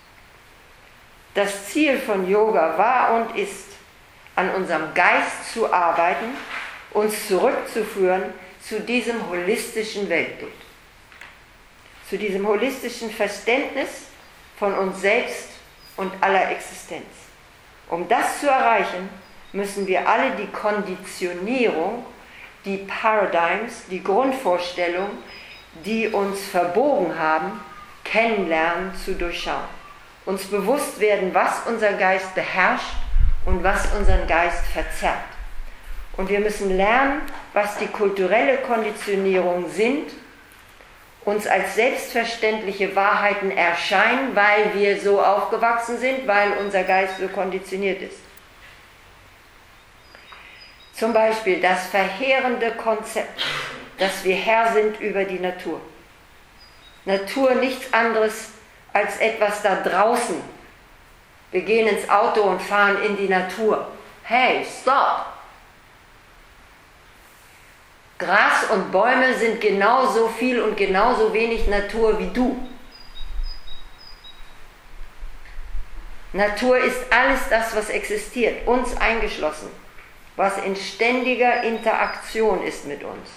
Das Ziel von Yoga war und ist, an unserem Geist zu arbeiten, uns zurückzuführen zu diesem holistischen Weltbild, zu diesem holistischen Verständnis von uns selbst und aller Existenz. Um das zu erreichen, müssen wir alle die Konditionierung, die Paradigms, die Grundvorstellung, die uns verbogen haben, kennenlernen, zu durchschauen. Uns bewusst werden, was unser Geist beherrscht und was unseren Geist verzerrt. Und wir müssen lernen, was die kulturelle Konditionierung sind, uns als selbstverständliche Wahrheiten erscheinen, weil wir so aufgewachsen sind, weil unser Geist so konditioniert ist. Zum Beispiel das verheerende Konzept, dass wir Herr sind über die Natur. Natur nichts anderes als etwas da draußen. Wir gehen ins Auto und fahren in die Natur. Hey, stop! Gras und Bäume sind genauso viel und genauso wenig Natur wie du. Natur ist alles das, was existiert, uns eingeschlossen, was in ständiger Interaktion ist mit uns.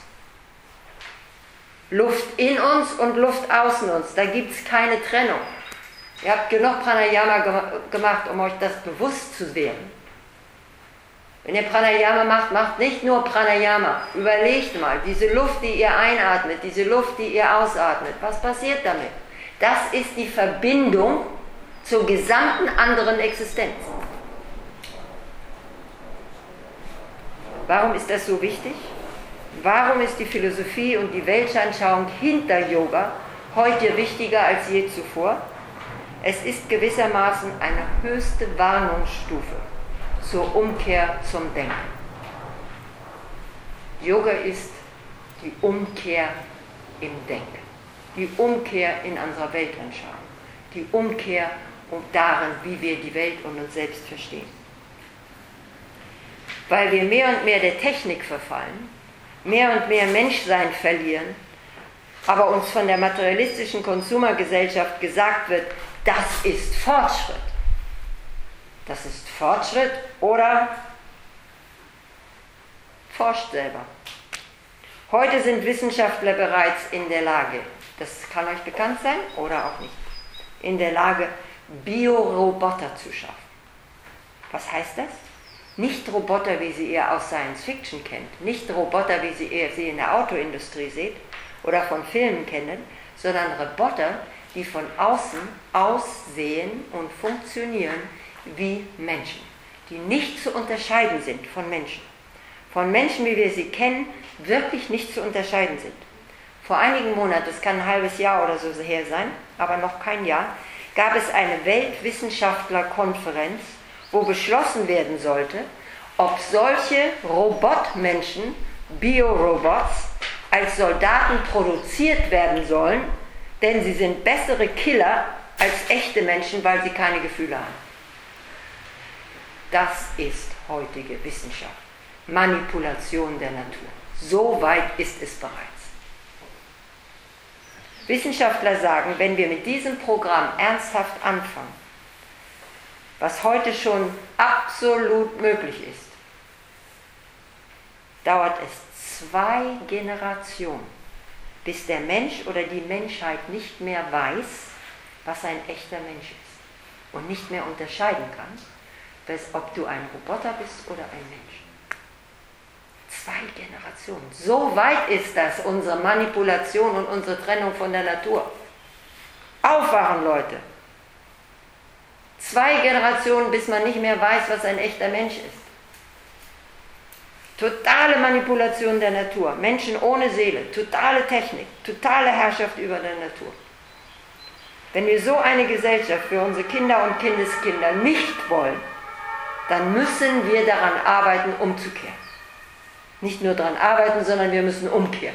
Luft in uns und Luft außen uns, da gibt es keine Trennung. Ihr habt genug Pranayama ge- gemacht, um euch das bewusst zu werden. Wenn ihr Pranayama macht, macht nicht nur Pranayama. Überlegt mal, diese Luft, die ihr einatmet, diese Luft, die ihr ausatmet, was passiert damit? Das ist die Verbindung zur gesamten anderen Existenz. Warum ist das so wichtig? Warum ist die Philosophie und die Weltanschauung hinter Yoga heute wichtiger als je zuvor? Es ist gewissermaßen eine höchste Warnungsstufe zur Umkehr zum Denken. Yoga ist die Umkehr im Denken, die Umkehr in unserer Weltanschauung, die Umkehr darin, wie wir die Welt und uns selbst verstehen. Weil wir mehr und mehr der Technik verfallen, mehr und mehr Menschsein verlieren, aber uns von der materialistischen Konsumergesellschaft gesagt wird, das ist Fortschritt. Das ist Fortschritt oder forscht selber. Heute sind Wissenschaftler bereits in der Lage, das kann euch bekannt sein oder auch nicht, in der Lage, Bioroboter zu schaffen. Was heißt das? Nicht Roboter, wie sie ihr aus Science Fiction kennt, nicht Roboter, wie sie ihr sie in der Autoindustrie seht oder von Filmen kennen, sondern Roboter, die von außen aussehen und funktionieren wie Menschen, die nicht zu unterscheiden sind von Menschen. Von Menschen, wie wir sie kennen, wirklich nicht zu unterscheiden sind. Vor einigen Monaten, das kann ein halbes Jahr oder so her sein, aber noch kein Jahr, gab es eine Weltwissenschaftlerkonferenz, wo beschlossen werden sollte, ob solche Robotmenschen, Biorobots, als Soldaten produziert werden sollen, denn sie sind bessere Killer als echte Menschen, weil sie keine Gefühle haben. Das ist heutige Wissenschaft. Manipulation der Natur. So weit ist es bereits. Wissenschaftler sagen, wenn wir mit diesem Programm ernsthaft anfangen, was heute schon absolut möglich ist, dauert es zwei Generationen, bis der Mensch oder die Menschheit nicht mehr weiß, was ein echter Mensch ist und nicht mehr unterscheiden kann, ob du ein Roboter bist oder ein Mensch. Zwei Generationen. So weit ist das, unsere Manipulation und unsere Trennung von der Natur. Aufwachen, Leute! Zwei Generationen, bis man nicht mehr weiß, was ein echter Mensch ist. Totale Manipulation der Natur. Menschen ohne Seele. Totale Technik. Totale Herrschaft über der Natur. Wenn wir so eine Gesellschaft für unsere Kinder und Kindeskinder nicht wollen, dann müssen wir daran arbeiten, umzukehren. Nicht nur daran arbeiten, sondern wir müssen umkehren.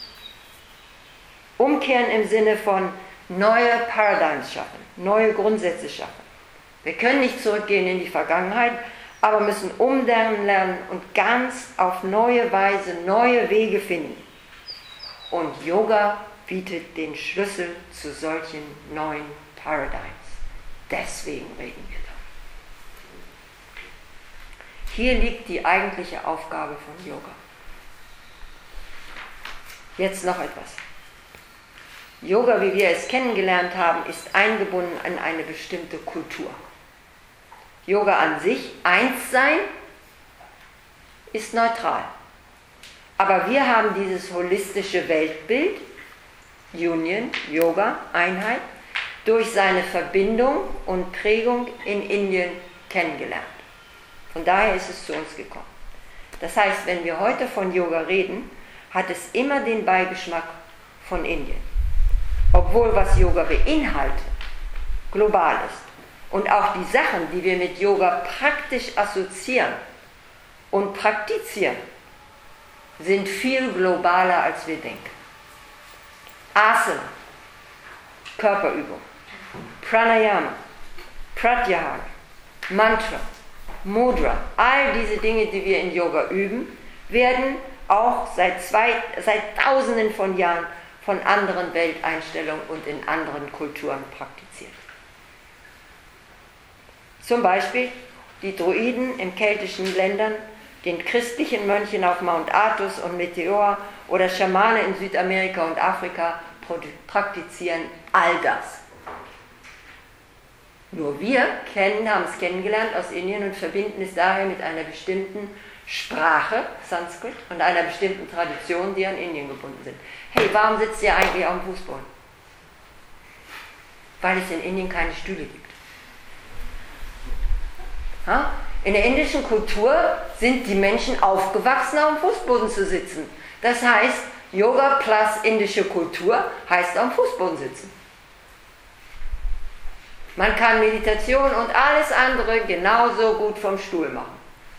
Umkehren im Sinne von neue Paradigms schaffen, neue Grundsätze schaffen. Wir können nicht zurückgehen in die Vergangenheit, aber müssen umlernen lernen und ganz auf neue Weise neue Wege finden. Und Yoga bietet den Schlüssel zu solchen neuen Paradigms. Deswegen reden wir da. Hier liegt die eigentliche Aufgabe von Yoga. Jetzt noch etwas. Yoga, wie wir es kennengelernt haben, ist eingebunden an eine bestimmte Kultur. Yoga an sich, Einssein, ist neutral. Aber wir haben dieses holistische Weltbild, Union, Yoga, Einheit, durch seine Verbindung und Prägung in Indien kennengelernt. Von daher ist es zu uns gekommen. Das heißt, wenn wir heute von Yoga reden, hat es immer den Beigeschmack von Indien. Obwohl was Yoga beinhaltet, global ist. Und auch die Sachen, die wir mit Yoga praktisch assoziieren und praktizieren, sind viel globaler, als wir denken. Asana, Körperübung, Pranayama, Pratyahara, Mantra, Mudra, all diese Dinge, die wir in Yoga üben, werden auch seit, zwei, seit Tausenden von Jahren von anderen Welteinstellungen und in anderen Kulturen praktiziert. Zum Beispiel die Druiden in keltischen Ländern, den christlichen Mönchen auf Mount Athos und Meteor oder Schamane in Südamerika und Afrika praktizieren all das. Nur wir kennen, haben es kennengelernt aus Indien und verbinden es daher mit einer bestimmten Sprache, Sanskrit, und einer bestimmten Tradition, die an Indien gebunden sind. Hey, warum sitzt ihr eigentlich auf dem Fußboden? Weil es in Indien keine Stühle gibt. Ha? In der indischen Kultur sind die Menschen aufgewachsen, auf dem Fußboden zu sitzen. Das heißt, Yoga plus indische Kultur heißt auf dem Fußboden sitzen. Man kann Meditation und alles andere genauso gut vom Stuhl machen.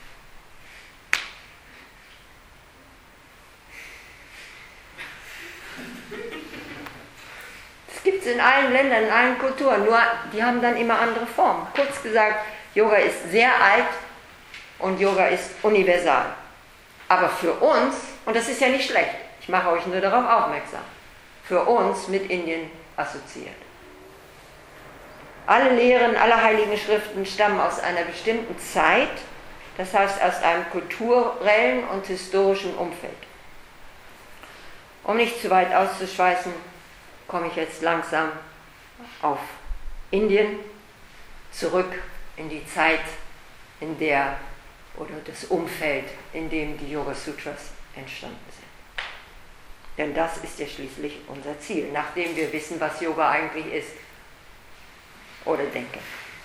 Das gibt es in allen Ländern, in allen Kulturen, nur die haben dann immer andere Formen. Kurz gesagt, Yoga ist sehr alt und Yoga ist universal. Aber für uns, und das ist ja nicht schlecht, ich mache euch nur darauf aufmerksam, für uns mit Indien assoziiert. Alle Lehren, alle heiligen Schriften stammen aus einer bestimmten Zeit, das heißt aus einem kulturellen und historischen Umfeld. Um nicht zu weit auszuschweißen, komme ich jetzt langsam auf Indien zurück in die Zeit, in der, oder das Umfeld, in dem die Yoga Sutras entstanden sind. Denn das ist ja schließlich unser Ziel, nachdem wir wissen, was Yoga eigentlich ist oder denken.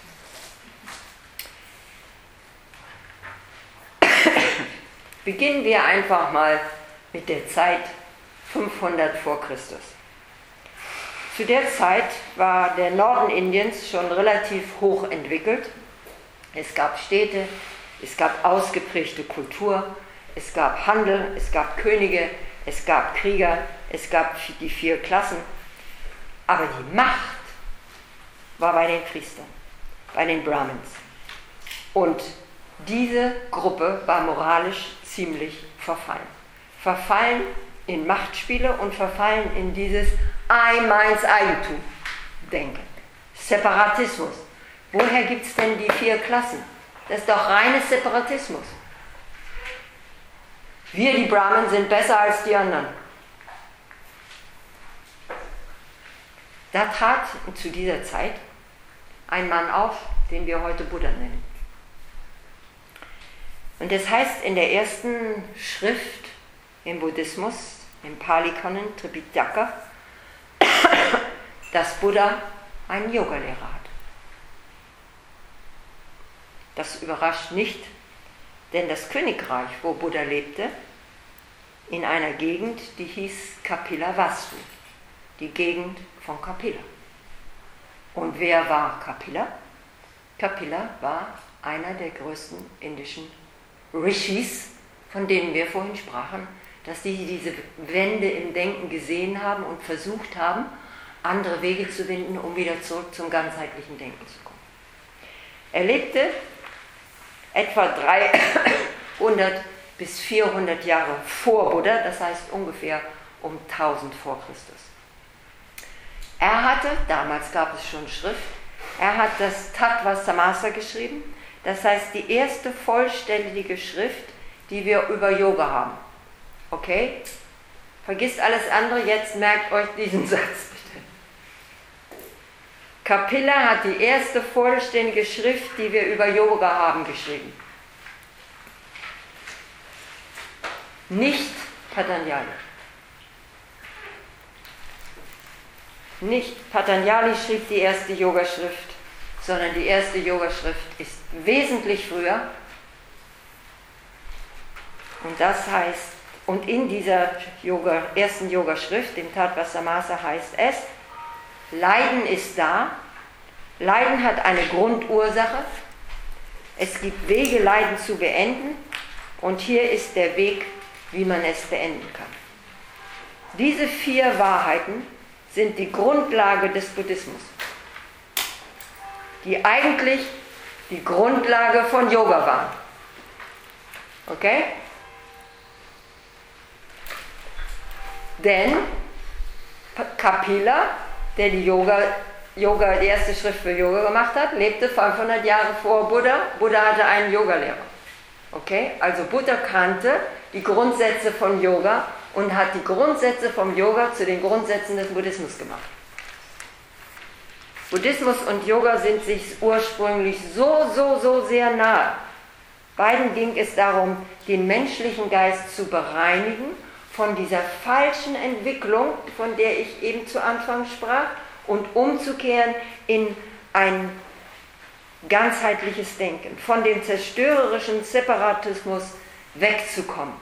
Beginnen wir einfach mal mit der Zeit fünfhundert vor Christus. Zu der Zeit war der Norden Indiens schon relativ hoch entwickelt. Es gab Städte, es gab ausgeprägte Kultur, es gab Handel, es gab Könige, es gab Krieger, es gab die vier Klassen. Aber die Macht war bei den Priestern, bei den Brahmins. Und diese Gruppe war moralisch ziemlich verfallen. Verfallen in Machtspiele und verfallen in dieses I, meins Eigentum denken. Separatismus. Woher gibt es denn die vier Klassen? Das ist doch reines Separatismus. Wir, die Brahmen, sind besser als die anderen. Da trat zu dieser Zeit ein Mann auf, den wir heute Buddha nennen. Und das heißt in der ersten Schrift im Buddhismus, im Pali-Kanon, Tripitaka, dass Buddha einen Yogalehrer hat. Das überrascht nicht, denn das Königreich, wo Buddha lebte, in einer Gegend, die hieß Kapilavastu, die Gegend von Kapila. Und wer war Kapila? Kapila war einer der größten indischen Rishis, von denen wir vorhin sprachen, dass die diese Wende im Denken gesehen haben und versucht haben, andere Wege zu finden, um wieder zurück zum ganzheitlichen Denken zu kommen. Er lebte etwa dreihundert bis vierhundert Jahre vor Buddha, das heißt ungefähr um tausend vor Christus. Er hatte, damals gab es schon Schrift, er hat das Tattva Samasa geschrieben, das heißt die erste vollständige Schrift, die wir über Yoga haben. Okay? Vergisst alles andere, jetzt merkt euch diesen Satz bitte. Kapila hat die erste vollständige Schrift, die wir über Yoga haben, geschrieben. Nicht Patanjali. Nicht Patanjali schrieb die erste Yogaschrift, sondern die erste Yogaschrift ist wesentlich früher. Und das heißt, und in dieser Yoga, ersten Yogaschrift, dem Tattva Samasa, heißt es, Leiden ist da, Leiden hat eine Grundursache, es gibt Wege, Leiden zu beenden, und hier ist der Weg, wie man es beenden kann. Diese vier Wahrheiten sind die Grundlage des Buddhismus, die eigentlich die Grundlage von Yoga waren. Okay? Denn Kapila, der die Yoga, Yoga, die erste Schrift für Yoga gemacht hat, lebte fünfhundert Jahre vor Buddha. Buddha hatte einen Yogalehrer. Okay? Also Buddha kannte die Grundsätze von Yoga und hat die Grundsätze vom Yoga zu den Grundsätzen des Buddhismus gemacht. Buddhismus und Yoga sind sich ursprünglich so, so, so sehr nahe. Beiden ging es darum, den menschlichen Geist zu bereinigen von dieser falschen Entwicklung, von der ich eben zu Anfang sprach, und umzukehren in ein ganzheitliches Denken, von dem zerstörerischen Separatismus wegzukommen.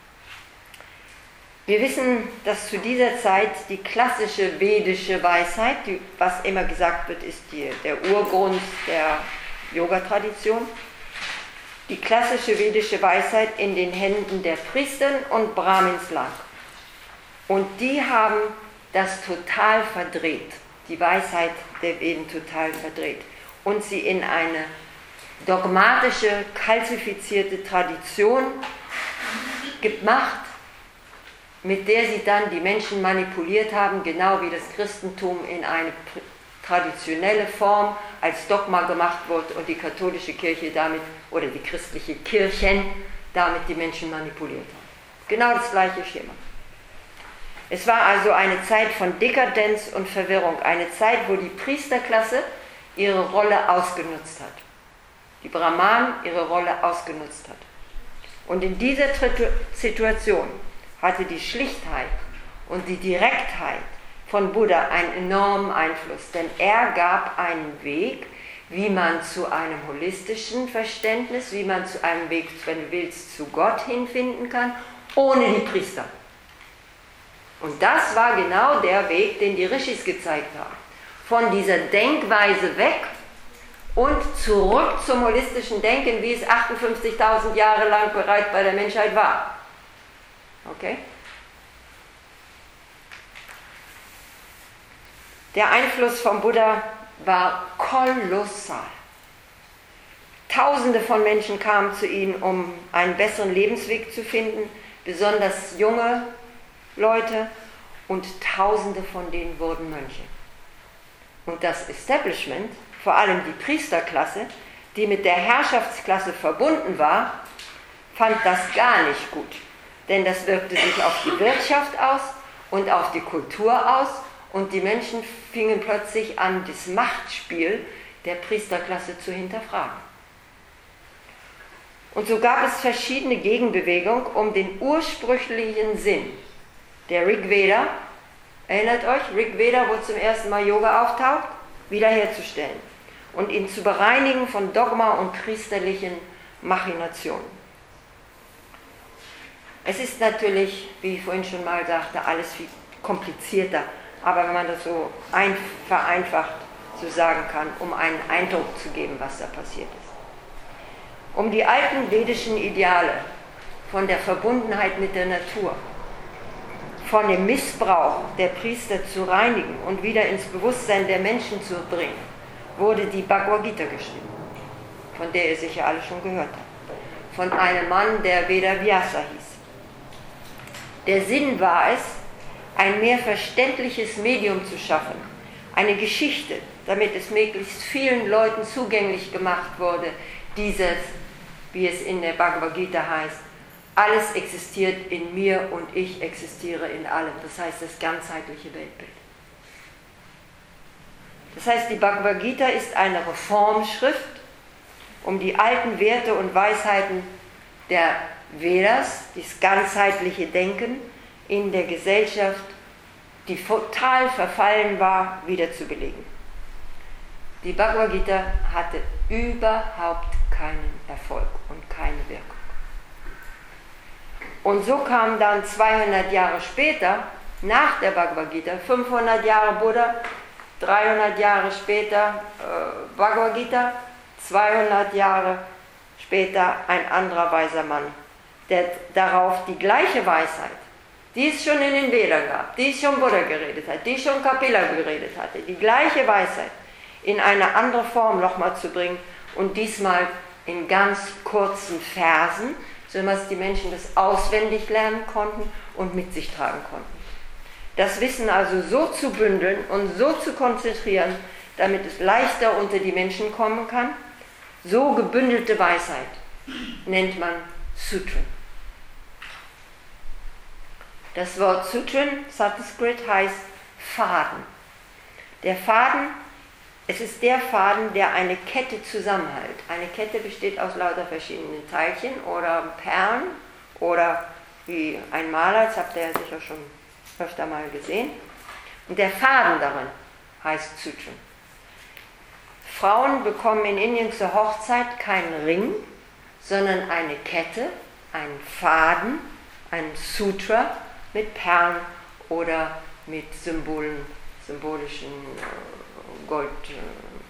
Wir wissen, dass zu dieser Zeit die klassische vedische Weisheit, die, was immer gesagt wird, ist die, der Urgrund der Yoga-Tradition, die klassische vedische Weisheit in den Händen der Priester und Brahmins lag. Und die haben das total verdreht, die Weisheit der Veden total verdreht und sie in eine dogmatische, kalzifizierte Tradition gemacht, mit der sie dann die Menschen manipuliert haben, genau wie das Christentum in eine traditionelle Form als Dogma gemacht wurde und die katholische Kirche damit, oder die christliche Kirchen damit die Menschen manipuliert haben. Genau das gleiche Schema. Es war also eine Zeit von Dekadenz und Verwirrung, eine Zeit, wo die Priesterklasse ihre Rolle ausgenutzt hat, die Brahmanen ihre Rolle ausgenutzt hat. Und in dieser Situation hatte die Schlichtheit und die Direktheit von Buddha einen enormen Einfluss, denn er gab einen Weg, wie man zu einem holistischen Verständnis, wie man zu einem Weg, wenn du willst, zu Gott hinfinden kann, ohne die Priester. Und das war genau der Weg, den die Rishis gezeigt haben. Von dieser Denkweise weg und zurück zum holistischen Denken, wie es achtundfünfzigtausend Jahre lang bereits bei der Menschheit war. Okay? Der Einfluss von Buddha war kolossal. Tausende von Menschen kamen zu ihm, um einen besseren Lebensweg zu finden, besonders junge Leute, und Tausende von denen wurden Mönche. Und das Establishment, vor allem die Priesterklasse, die mit der Herrschaftsklasse verbunden war, fand das gar nicht gut. Denn das wirkte sich auf die Wirtschaft aus und auf die Kultur aus, und die Menschen fingen plötzlich an, das Machtspiel der Priesterklasse zu hinterfragen. Und so gab es verschiedene Gegenbewegungen, um den ursprünglichen Sinn der Rig Veda, erinnert euch, Rig Veda, wo zum ersten Mal Yoga auftaucht, wiederherzustellen und ihn zu bereinigen von Dogma und priesterlichen Machinationen. Es ist natürlich, wie ich vorhin schon mal sagte, alles viel komplizierter, aber wenn man das so ein, vereinfacht so sagen kann, um einen Eindruck zu geben, was da passiert ist. Um die alten vedischen Ideale von der Verbundenheit mit der Natur, von dem Missbrauch der Priester zu reinigen und wieder ins Bewusstsein der Menschen zu bringen, wurde die Bhagavad Gita geschrieben, von der ihr sicher alle schon gehört habt, von einem Mann, der Vedavyasa hieß. Der Sinn war es, ein mehr verständliches Medium zu schaffen, eine Geschichte, damit es möglichst vielen Leuten zugänglich gemacht wurde, dieses, wie es in der Bhagavad Gita heißt, alles existiert in mir und ich existiere in allem. Das heißt, das ganzheitliche Weltbild. Das heißt, die Bhagavad Gita ist eine Reformschrift, um die alten Werte und Weisheiten der Vedas, das ganzheitliche Denken in der Gesellschaft, die total verfallen war, wiederzubelegen. Die Bhagavad Gita hatte überhaupt keinen Erfolg und keine Wirkung. Und so kam dann zweihundert Jahre später, nach der Bhagavad Gita, fünfhundert Jahre Buddha, dreihundert Jahre später äh, Bhagavad Gita, zweihundert Jahre später ein anderer weiser Mann, der darauf die gleiche Weisheit, die es schon in den Vedern gab, die schon Buddha geredet hat, die schon Kapila geredet hatte, die gleiche Weisheit in eine andere Form nochmal zu bringen und diesmal in ganz kurzen Versen, sodass die Menschen das auswendig lernen konnten und mit sich tragen konnten. Das Wissen also so zu bündeln und so zu konzentrieren, damit es leichter unter die Menschen kommen kann, so gebündelte Weisheit nennt man Sutren. Das Wort Sutren, Sanskrit, heißt Faden. Der Faden, es ist der Faden, der eine Kette zusammenhält. Eine Kette besteht aus lauter verschiedenen Teilchen oder Perlen oder wie ein Maler, das habt ihr ja sicher schon öfter mal gesehen. Und der Faden darin heißt Sutren. Frauen bekommen in Indien zur Hochzeit keinen Ring, sondern eine Kette, einen Faden, einen Sutra mit Perlen oder mit Symbolen, symbolischen Goldformen.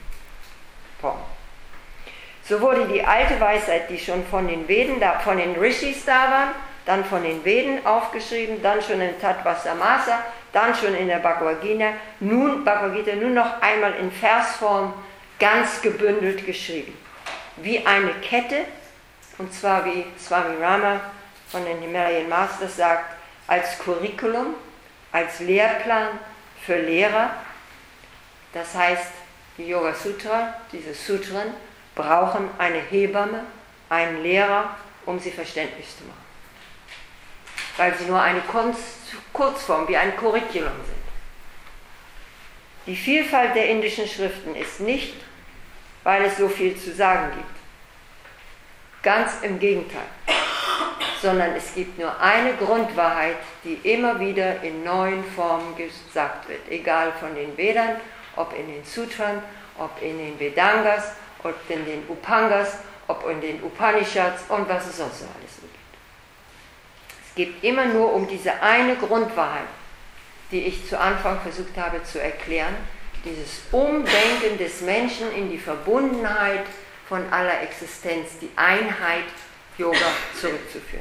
So wurde die alte Weisheit, die schon von den Veden, von den Rishis da waren, dann von den Veden aufgeschrieben, dann schon in Tattva-Samasa, dann schon in der Bhagavad Gita, nun, Bhagavad Gita, nun noch einmal in Versform ganz gebündelt geschrieben. Wie eine Kette, und zwar wie Swami Rama von den Himalayan Masters sagt, als Curriculum, als Lehrplan für Lehrer. Das heißt, die Yoga Sutra, diese Sutren, brauchen eine Hebamme, einen Lehrer, um sie verständlich zu machen. Weil sie nur eine Kurzform, wie ein Curriculum sind. Die Vielfalt der indischen Schriften ist nicht, weil es so viel zu sagen gibt. Ganz im Gegenteil. Sondern es gibt nur eine Grundwahrheit, die immer wieder in neuen Formen gesagt wird. Egal von den Vedern, ob in den Sutran, ob in den Vedangas, ob in den Upangas, ob in den Upanishads und was es sonst noch alles so gibt. Es geht immer nur um diese eine Grundwahrheit, die ich zu Anfang versucht habe zu erklären, dieses Umdenken des Menschen in die Verbundenheit von aller Existenz, die Einheit Yoga zurückzuführen.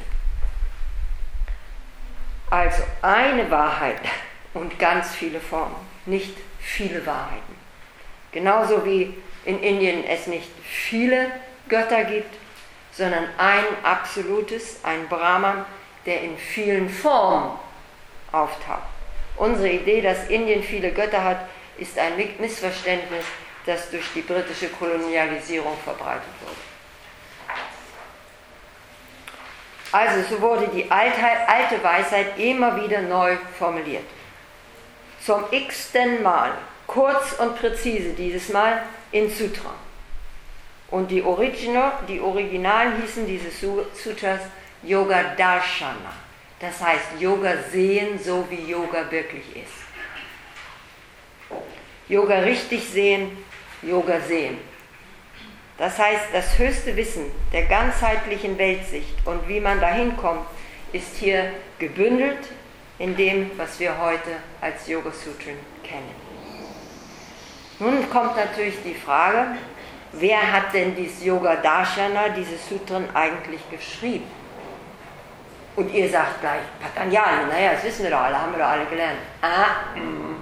Also eine Wahrheit und ganz viele Formen, nicht viele Wahrheiten. Genauso wie in Indien es nicht viele Götter gibt, sondern ein absolutes, ein Brahman, der in vielen Formen auftaucht. Unsere Idee, dass Indien viele Götter hat, ist ein Missverständnis, das durch die britische Kolonialisierung verbreitet wurde. Also so wurde die alte, alte Weisheit immer wieder neu formuliert. Zum x-ten Mal, kurz und präzise dieses Mal in Sutra. Und die, Original, die Originalen hießen diese Sutras Yoga Darshana. Das heißt Yoga sehen, so wie Yoga wirklich ist. Yoga richtig sehen, Yoga sehen. Das heißt, das höchste Wissen der ganzheitlichen Weltsicht und wie man dahin kommt, ist hier gebündelt in dem, was wir heute als Yoga Sutren kennen. Nun kommt natürlich die Frage, wer hat denn dieses Yoga Darshana, diese Sutren eigentlich geschrieben? Und ihr sagt gleich, Patanjali, naja, das wissen wir doch alle, haben wir doch alle gelernt. Ah, mm.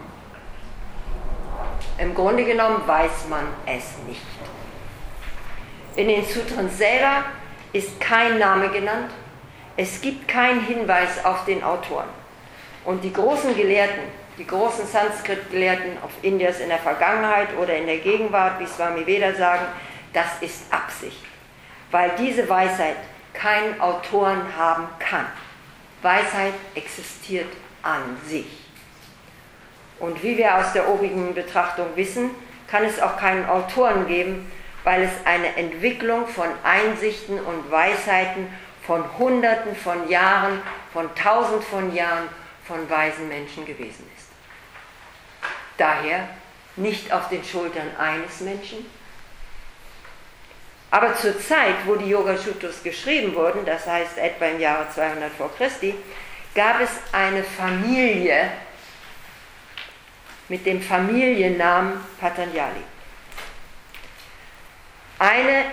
Im Grunde genommen weiß man es nicht. In den Sutren selber ist kein Name genannt, es gibt keinen Hinweis auf den Autoren. Und die großen Gelehrten, die großen Sanskrit-Gelehrten auf Indias in der Vergangenheit oder in der Gegenwart, wie Swami Veda sagen, das ist Absicht, weil diese Weisheit keinen Autoren haben kann. Weisheit existiert an sich. Und wie wir aus der obigen Betrachtung wissen, kann es auch keinen Autoren geben, weil es eine Entwicklung von Einsichten und Weisheiten von Hunderten von Jahren, von Tausend von Jahren von weisen Menschen gewesen ist. Daher nicht auf den Schultern eines Menschen. Aber zur Zeit, wo die Yoga Sutras geschrieben wurden, das heißt etwa im Jahre zweihundert vor Christi, gab es eine Familie mit dem Familiennamen Patanjali. Eine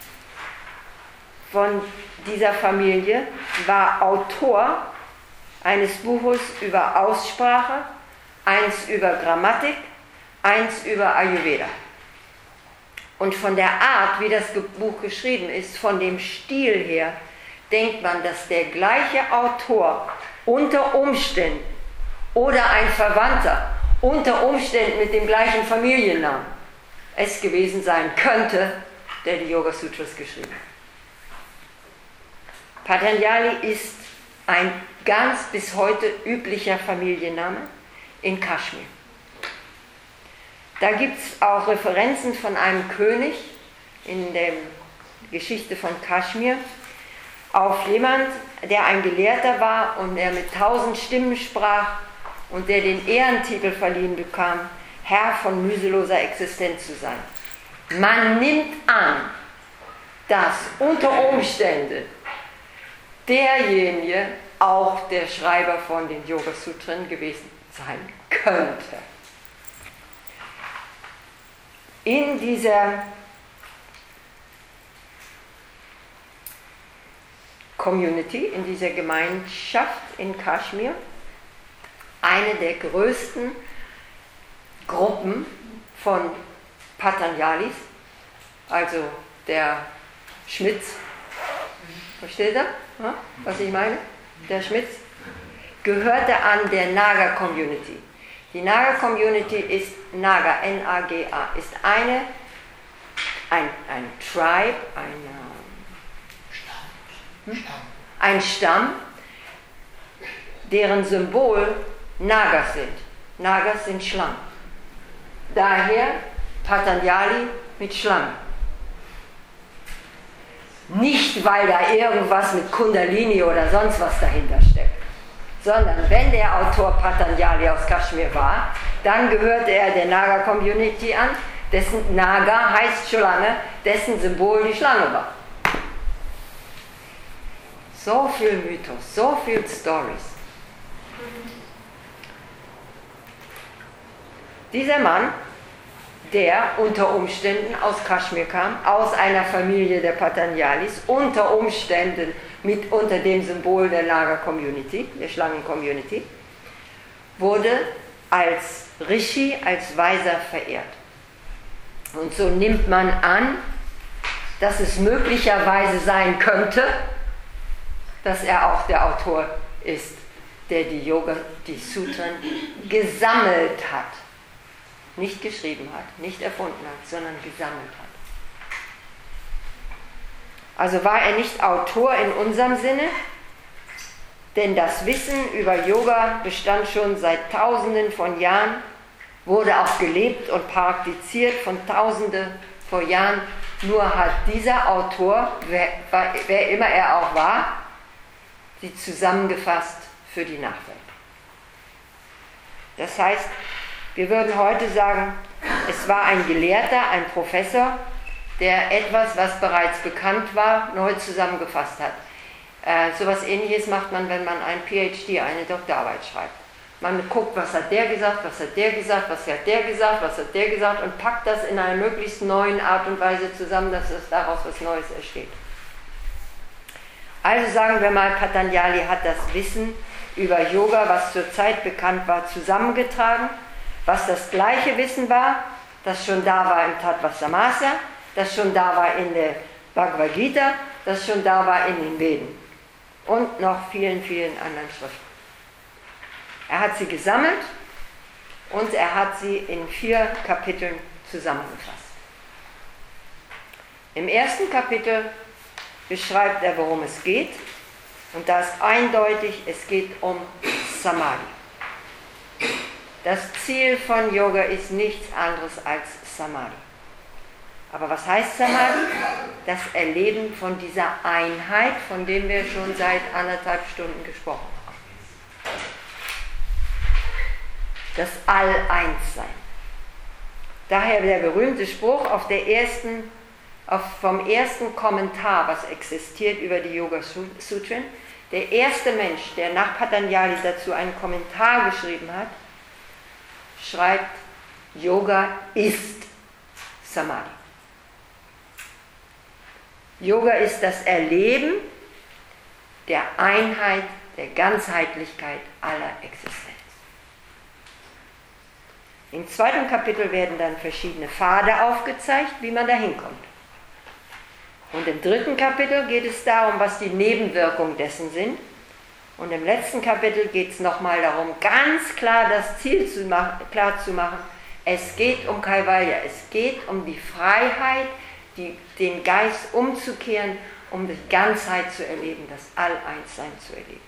von dieser Familie war Autor eines Buches über Aussprache, eins über Grammatik, eins über Ayurveda. Und von der Art, wie das Buch geschrieben ist, von dem Stil her, denkt man, dass der gleiche Autor unter Umständen oder ein Verwandter unter Umständen mit dem gleichen Familiennamen es gewesen sein könnte, der die Yoga Sutras geschrieben hat. Patanjali ist ein ganz bis heute üblicher Familienname in Kaschmir. Da gibt es auch Referenzen von einem König in der Geschichte von Kaschmir auf jemand, der ein Gelehrter war und der mit tausend Stimmen sprach und der den Ehrentitel verliehen bekam, Herr von müheloser Existenz zu sein. Man nimmt an, dass unter Umständen derjenige auch der Schreiber von den Yoga Sutren gewesen sein könnte. In dieser Community, in dieser Gemeinschaft in Kaschmir, eine der größten Gruppen von Patanjalis, also der Schmitz, versteht ihr, was ich meine? Der Schmitz gehörte an der Naga-Community. Die Naga-Community ist Naga, N A G A, ist eine, ein, ein Tribe, ein, hm? ein Stamm, deren Symbol Nagas sind. Nagas sind Schlangen. Daher Patanjali mit Schlangen. Nicht, weil da irgendwas mit Kundalini oder sonst was dahinter steckt, sondern wenn der Autor Patanjali aus Kaschmir war, dann gehörte er der Naga-Community an, dessen Naga heißt Schlange, dessen Symbol die Schlange war. So viel Mythos, so viel Stories. Dieser Mann, der unter Umständen aus Kaschmir kam, aus einer Familie der Patanjalis, unter Umständen mit unter dem Symbol der Naga-Community, der Schlangen-Community, wurde als Rishi, als Weiser verehrt. Und so nimmt man an, dass es möglicherweise sein könnte, dass er auch der Autor ist, der die Yoga, die Sutren gesammelt hat. Nicht geschrieben hat, nicht erfunden hat, sondern gesammelt hat. Also war er nicht Autor in unserem Sinne, denn das Wissen über Yoga bestand schon seit Tausenden von Jahren, wurde auch gelebt und praktiziert von Tausenden von Jahren. Nur hat dieser Autor, wer, wer immer er auch war, sie zusammengefasst für die Nachwelt. Das heißt, wir würden heute sagen, es war ein Gelehrter, ein Professor, der etwas, was bereits bekannt war, neu zusammengefasst hat. Äh, so etwas Ähnliches macht man, wenn man ein P H D, eine Doktorarbeit schreibt. Man guckt, was hat der gesagt, was hat der gesagt, was hat der gesagt, was hat der gesagt und packt das in einer möglichst neuen Art und Weise zusammen, dass es daraus was Neues entsteht. Also sagen wir mal, Patanjali hat das Wissen über Yoga, was zur Zeit bekannt war, zusammengetragen, was das gleiche Wissen war, das schon da war im Tattva-Samasa, das schon da war in der Bhagavad Gita, das schon da war in den Veden und noch vielen, vielen anderen Schriften. Er hat sie gesammelt und er hat sie in vier Kapiteln zusammengefasst. Im ersten Kapitel beschreibt er, worum es geht, und da ist eindeutig, es geht um Samadhi. Das Ziel von Yoga ist nichts anderes als Samadhi. Aber was heißt Samadhi? Das Erleben von dieser Einheit, von dem wir schon seit anderthalb Stunden gesprochen haben. Das All-Eins-Sein. Daher der berühmte Spruch auf der ersten, auf, vom ersten Kommentar, was existiert über die Yoga-Sutren. Der erste Mensch, der nach Patanjali dazu einen Kommentar geschrieben hat, schreibt, Yoga ist Samadhi. Yoga ist das Erleben der Einheit, der Ganzheitlichkeit aller Existenz. Im zweiten Kapitel werden dann verschiedene Pfade aufgezeigt, wie man da hinkommt. Und im dritten Kapitel geht es darum, was die Nebenwirkungen dessen sind. Und im letzten Kapitel geht es nochmal darum, ganz klar das Ziel zu machen, klar zu machen. Es geht um Kaivalya, es geht um die Freiheit, die, den Geist umzukehren, um die Ganzheit zu erleben, das All-Eins-Sein zu erleben.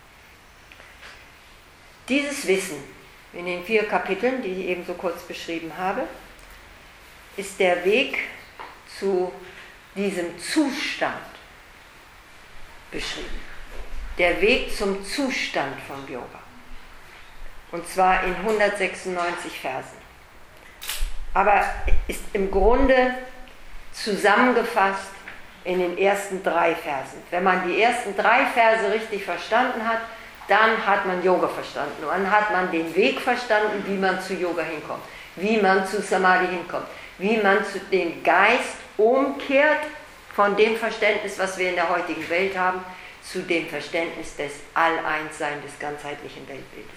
Dieses Wissen in den vier Kapiteln, die ich eben so kurz beschrieben habe, ist der Weg zu diesem Zustand beschrieben. Der Weg zum Zustand von Yoga. Und zwar in hundertsechsundneunzig Versen. Aber ist im Grunde zusammengefasst in den ersten drei Versen. Wenn man die ersten drei Verse richtig verstanden hat, dann hat man Yoga verstanden. Und dann hat man den Weg verstanden, wie man zu Yoga hinkommt, wie man zu Samadhi hinkommt, wie man zu den Geist umkehrt von dem Verständnis, was wir in der heutigen Welt haben, zu dem Verständnis des All-Eins-Sein, des ganzheitlichen Weltbildes.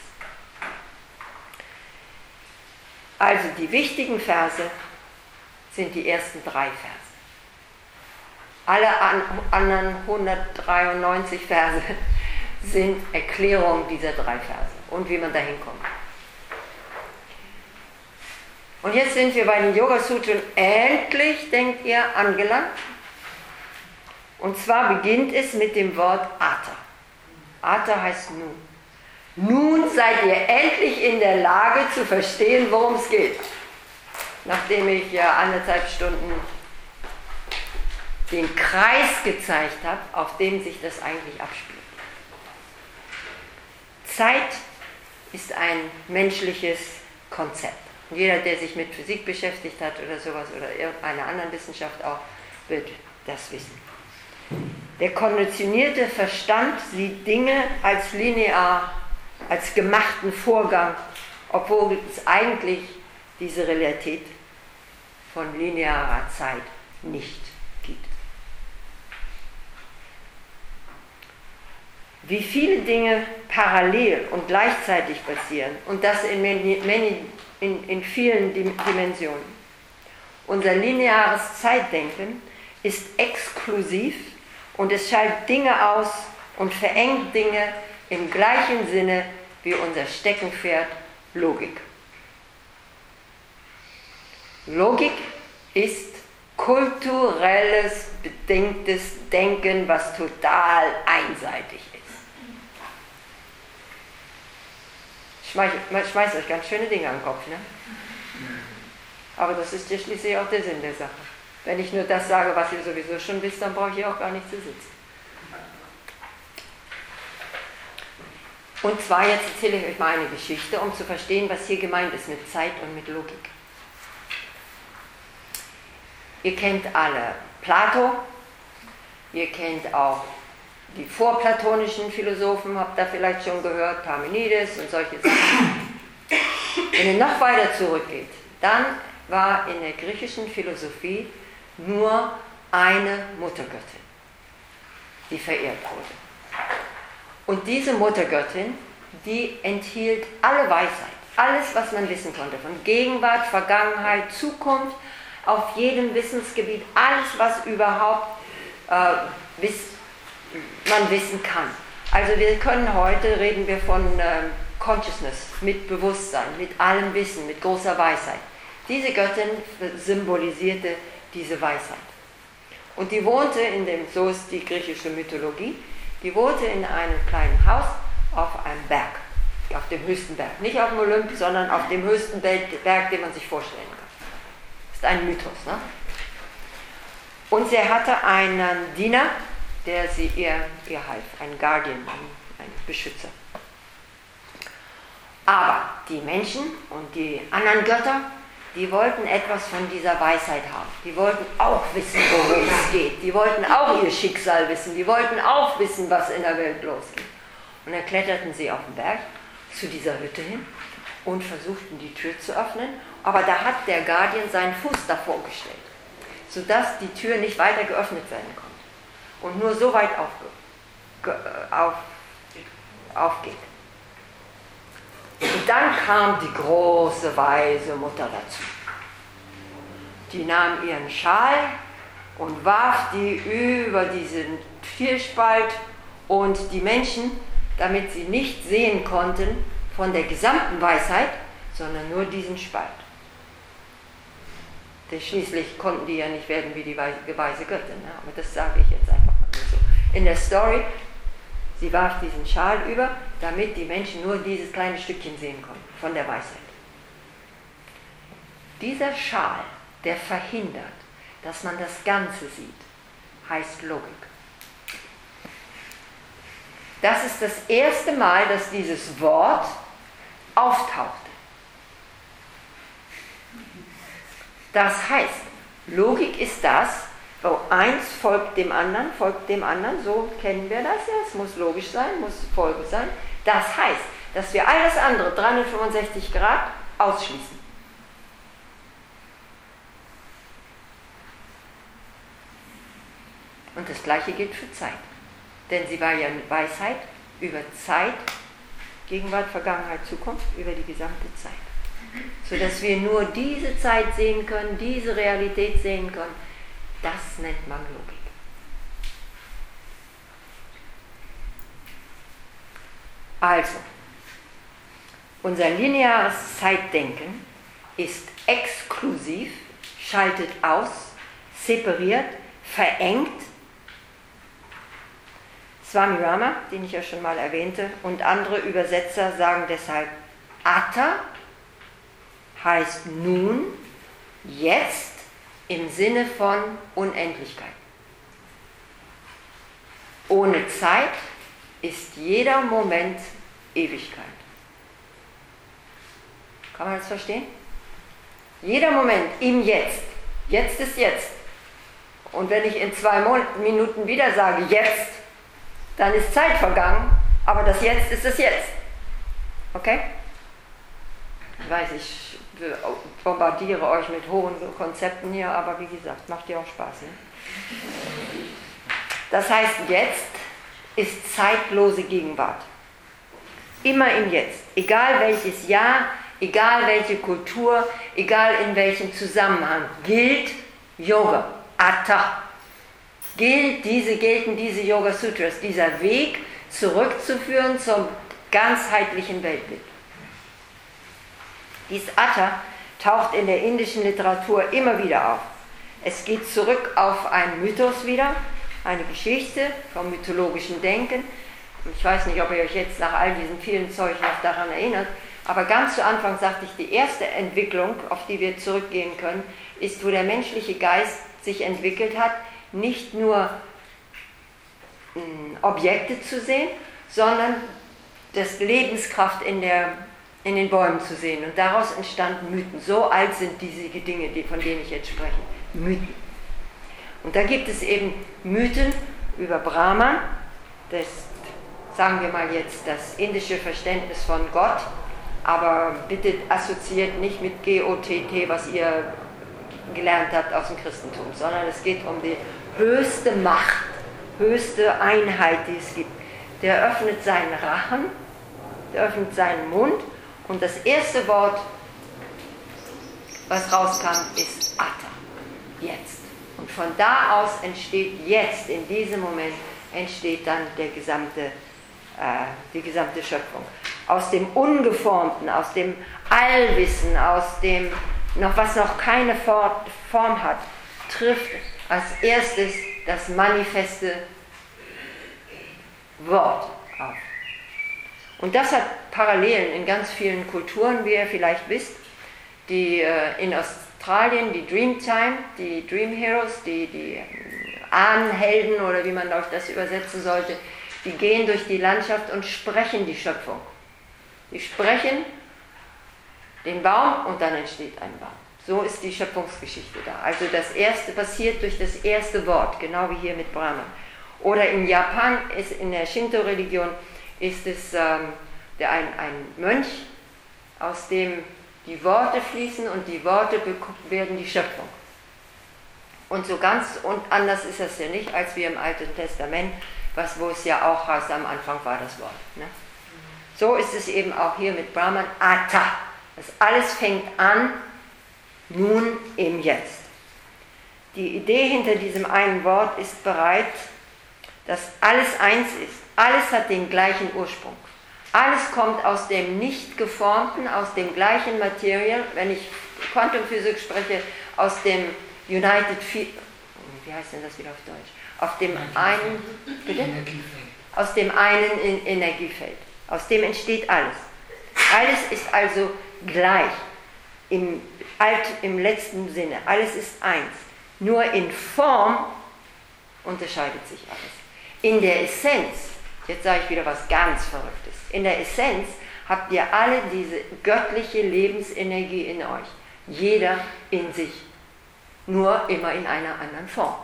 Also die wichtigen Verse sind die ersten drei Verse. Alle an, anderen hundertdreiundneunzig Verse sind Erklärungen dieser drei Verse und wie man da hinkommt. Und jetzt sind wir bei den Yoga-Sutren endlich, denkt ihr, angelangt. Und zwar beginnt es mit dem Wort Atha. Atha heißt nun. Nun seid ihr endlich in der Lage zu verstehen, worum es geht. Nachdem ich ja anderthalb Stunden den Kreis gezeigt habe, auf dem sich das eigentlich abspielt. Zeit ist ein menschliches Konzept. Und jeder, der sich mit Physik beschäftigt hat oder sowas oder irgendeiner anderen Wissenschaft auch, wird das wissen. Der konditionierte Verstand sieht Dinge als linear, als gemachten Vorgang, obwohl es eigentlich diese Realität von linearer Zeit nicht gibt. Wie viele Dinge parallel und gleichzeitig passieren und das in, many, in, in vielen Dimensionen. Unser lineares Zeitdenken ist exklusiv und es schaltet Dinge aus und verengt Dinge im gleichen Sinne wie unser Steckenpferd Logik. Logik ist kulturelles, bedingtes Denken, was total einseitig ist. Ich schmeiß euch ganz schöne Dinge an den Kopf, ne? Aber das ist ja schließlich auch der Sinn der Sache. Wenn ich nur das sage, was ihr sowieso schon wisst, dann brauche ich hier auch gar nicht zu sitzen. Und zwar, jetzt erzähle ich euch mal eine Geschichte, um zu verstehen, was hier gemeint ist mit Zeit und mit Logik. Ihr kennt alle Plato, ihr kennt auch die vorplatonischen Philosophen, habt ihr vielleicht schon gehört, Parmenides und solche Sachen. Wenn ihr noch weiter zurückgeht, dann war in der griechischen Philosophie nur eine Muttergöttin, die verehrt wurde. Und diese Muttergöttin, die enthielt alle Weisheit, alles, was man wissen konnte, von Gegenwart, Vergangenheit, Zukunft, auf jedem Wissensgebiet, alles, was überhaupt äh, wiss, man wissen kann. Also wir können heute, reden wir von äh, Consciousness, mit Bewusstsein, mit allem Wissen, mit großer Weisheit. Diese Göttin symbolisierte diese Weisheit. Und die wohnte in dem, so ist die griechische Mythologie, die wohnte in einem kleinen Haus auf einem Berg, auf dem höchsten Berg. Nicht auf dem Olymp, sondern auf dem höchsten Berg, den man sich vorstellen kann. Das ist ein Mythos, ne? Und sie hatte einen Diener, der sie ihr, ihr half, einen Guardian, einen Beschützer. Aber die Menschen und die anderen Götter, die wollten etwas von dieser Weisheit haben. Die wollten auch wissen, worum es geht. Die wollten auch ihr Schicksal wissen. Die wollten auch wissen, was in der Welt losgeht. Und dann kletterten sie auf den Berg zu dieser Hütte hin und versuchten, die Tür zu öffnen. Aber da hat der Guardian seinen Fuß davor gestellt, sodass die Tür nicht weiter geöffnet werden konnte. Und nur so weit aufge, auf, aufgeht. Und dann kam die große, weise Mutter dazu. Die nahm ihren Schal und warf die über diesen Türspalt und die Menschen, damit sie nicht sehen konnten von der gesamten Weisheit, sondern nur diesen Spalt. Denn schließlich konnten die ja nicht werden wie die weise Göttin, ne? Aber das sage ich jetzt einfach mal so. In der Story, sie warf diesen Schal über, damit die Menschen nur dieses kleine Stückchen sehen konnten von der Weisheit. Dieser Schal, der verhindert, dass man das Ganze sieht, heißt Logik. Das ist das erste Mal, dass dieses Wort auftauchte. Das heißt, Logik ist das, wo eins folgt dem anderen, folgt dem anderen, so kennen wir das ja, es muss logisch sein, muss Folge sein. Das heißt, dass wir alles andere, dreihundertfünfundsechzig Grad, ausschließen. Und das Gleiche gilt für Zeit. Denn sie war ja eine Weisheit über Zeit, Gegenwart, Vergangenheit, Zukunft, über die gesamte Zeit. Sodass wir nur diese Zeit sehen können, diese Realität sehen können. Das nennt man Logik. Also, unser lineares Zeitdenken ist exklusiv, schaltet aus, separiert, verengt. Swami Rama, den ich ja schon mal erwähnte, und andere Übersetzer sagen deshalb, Atta heißt nun, jetzt, im Sinne von Unendlichkeit. Ohne Zeit ist jeder Moment Ewigkeit. Kann man das verstehen? Jeder Moment im Jetzt. Jetzt ist jetzt. Und wenn ich in zwei Minuten wieder sage, jetzt, dann ist Zeit vergangen, aber das Jetzt ist das Jetzt. Okay? Ich weiß, ich bombardiere euch mit hohen Konzepten hier, aber wie gesagt, macht ja auch Spaß. Ne? Das heißt, jetzt ist zeitlose Gegenwart. Immer im Jetzt. Egal welches Jahr, egal welche Kultur, egal in welchem Zusammenhang, gilt Yoga, Atta. Gilt diese, gelten diese Yoga Sutras, dieser Weg zurückzuführen zum ganzheitlichen Weltbild. Dies Atta taucht in der indischen Literatur immer wieder auf. Es geht zurück auf einen Mythos wieder, eine Geschichte vom mythologischen Denken. Ich weiß nicht, ob ihr euch jetzt nach all diesen vielen Zeug noch daran erinnert, aber ganz zu Anfang sagte ich, die erste Entwicklung, auf die wir zurückgehen können, ist, wo der menschliche Geist sich entwickelt hat, nicht nur mh, Objekte zu sehen, sondern das Lebenskraft in der in den Bäumen zu sehen. Und daraus entstanden Mythen. So alt sind diese Dinge, die, von denen ich jetzt spreche. Mythen. Und da gibt es eben Mythen über Brahman, das, sagen wir mal jetzt, das indische Verständnis von Gott, aber bitte assoziiert nicht mit G O T T, was ihr gelernt habt aus dem Christentum, sondern es geht um die höchste Macht, höchste Einheit, die es gibt. Der öffnet seinen Rachen, der öffnet seinen Mund und das erste Wort, was rauskam, ist Atta, jetzt. Und von da aus entsteht jetzt, in diesem Moment, entsteht dann der gesamte, äh, die gesamte Schöpfung. Aus dem Ungeformten, aus dem Allwissen, aus dem, noch, was noch keine Form hat, trifft als erstes das manifeste Wort auf. Und das hat Parallelen in ganz vielen Kulturen, wie ihr vielleicht wisst. Die äh, in Australien, die Dreamtime, die Dream Heroes, die, die Ahnenhelden oder wie man glaube ich das übersetzen sollte, die gehen durch die Landschaft und sprechen die Schöpfung. Die sprechen den Baum und dann entsteht ein Baum. So ist die Schöpfungsgeschichte da. Also das erste passiert durch das erste Wort, genau wie hier mit Brahman. Oder in Japan, ist, in der Shinto-Religion, ist es ähm, der, ein, ein Mönch, aus dem die Worte fließen und die Worte werden die Schöpfung. Und so ganz und anders ist das ja nicht, als wir im Alten Testament, was, wo es ja auch heißt, am Anfang war das Wort. Ne? So ist es eben auch hier mit Brahman, Atta. Das alles fängt an, nun im Jetzt. Die Idee hinter diesem einen Wort ist bereits, dass alles eins ist. Alles hat den gleichen Ursprung. Alles kommt aus dem nicht geformten, aus dem gleichen Material, wenn ich Quantumphysik spreche, aus dem United Field, wie heißt denn das wieder auf Deutsch? Auf dem einen, bitte? Aus dem einen in Energiefeld. Aus dem entsteht alles. Alles ist also gleich, im, alt, im letzten Sinne. Alles ist eins. Nur in Form unterscheidet sich alles. In der Essenz, jetzt sage ich wieder was ganz Verrücktes, in der Essenz habt ihr alle diese göttliche Lebensenergie in euch. Jeder in sich. Nur immer in einer anderen Form.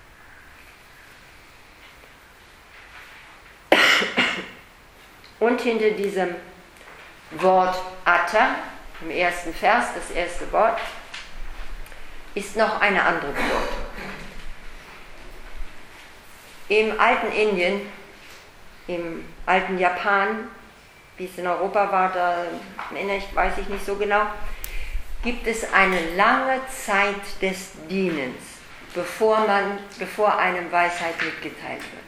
Und hinter diesem Wort Atta, im ersten Vers, das erste Wort, ist noch eine andere Bedeutung. Im alten Indien, im alten Japan, wie es in Europa war, da weiß ich nicht so genau, gibt es eine lange Zeit des Dienens, bevor, man, bevor einem Weisheit mitgeteilt wird.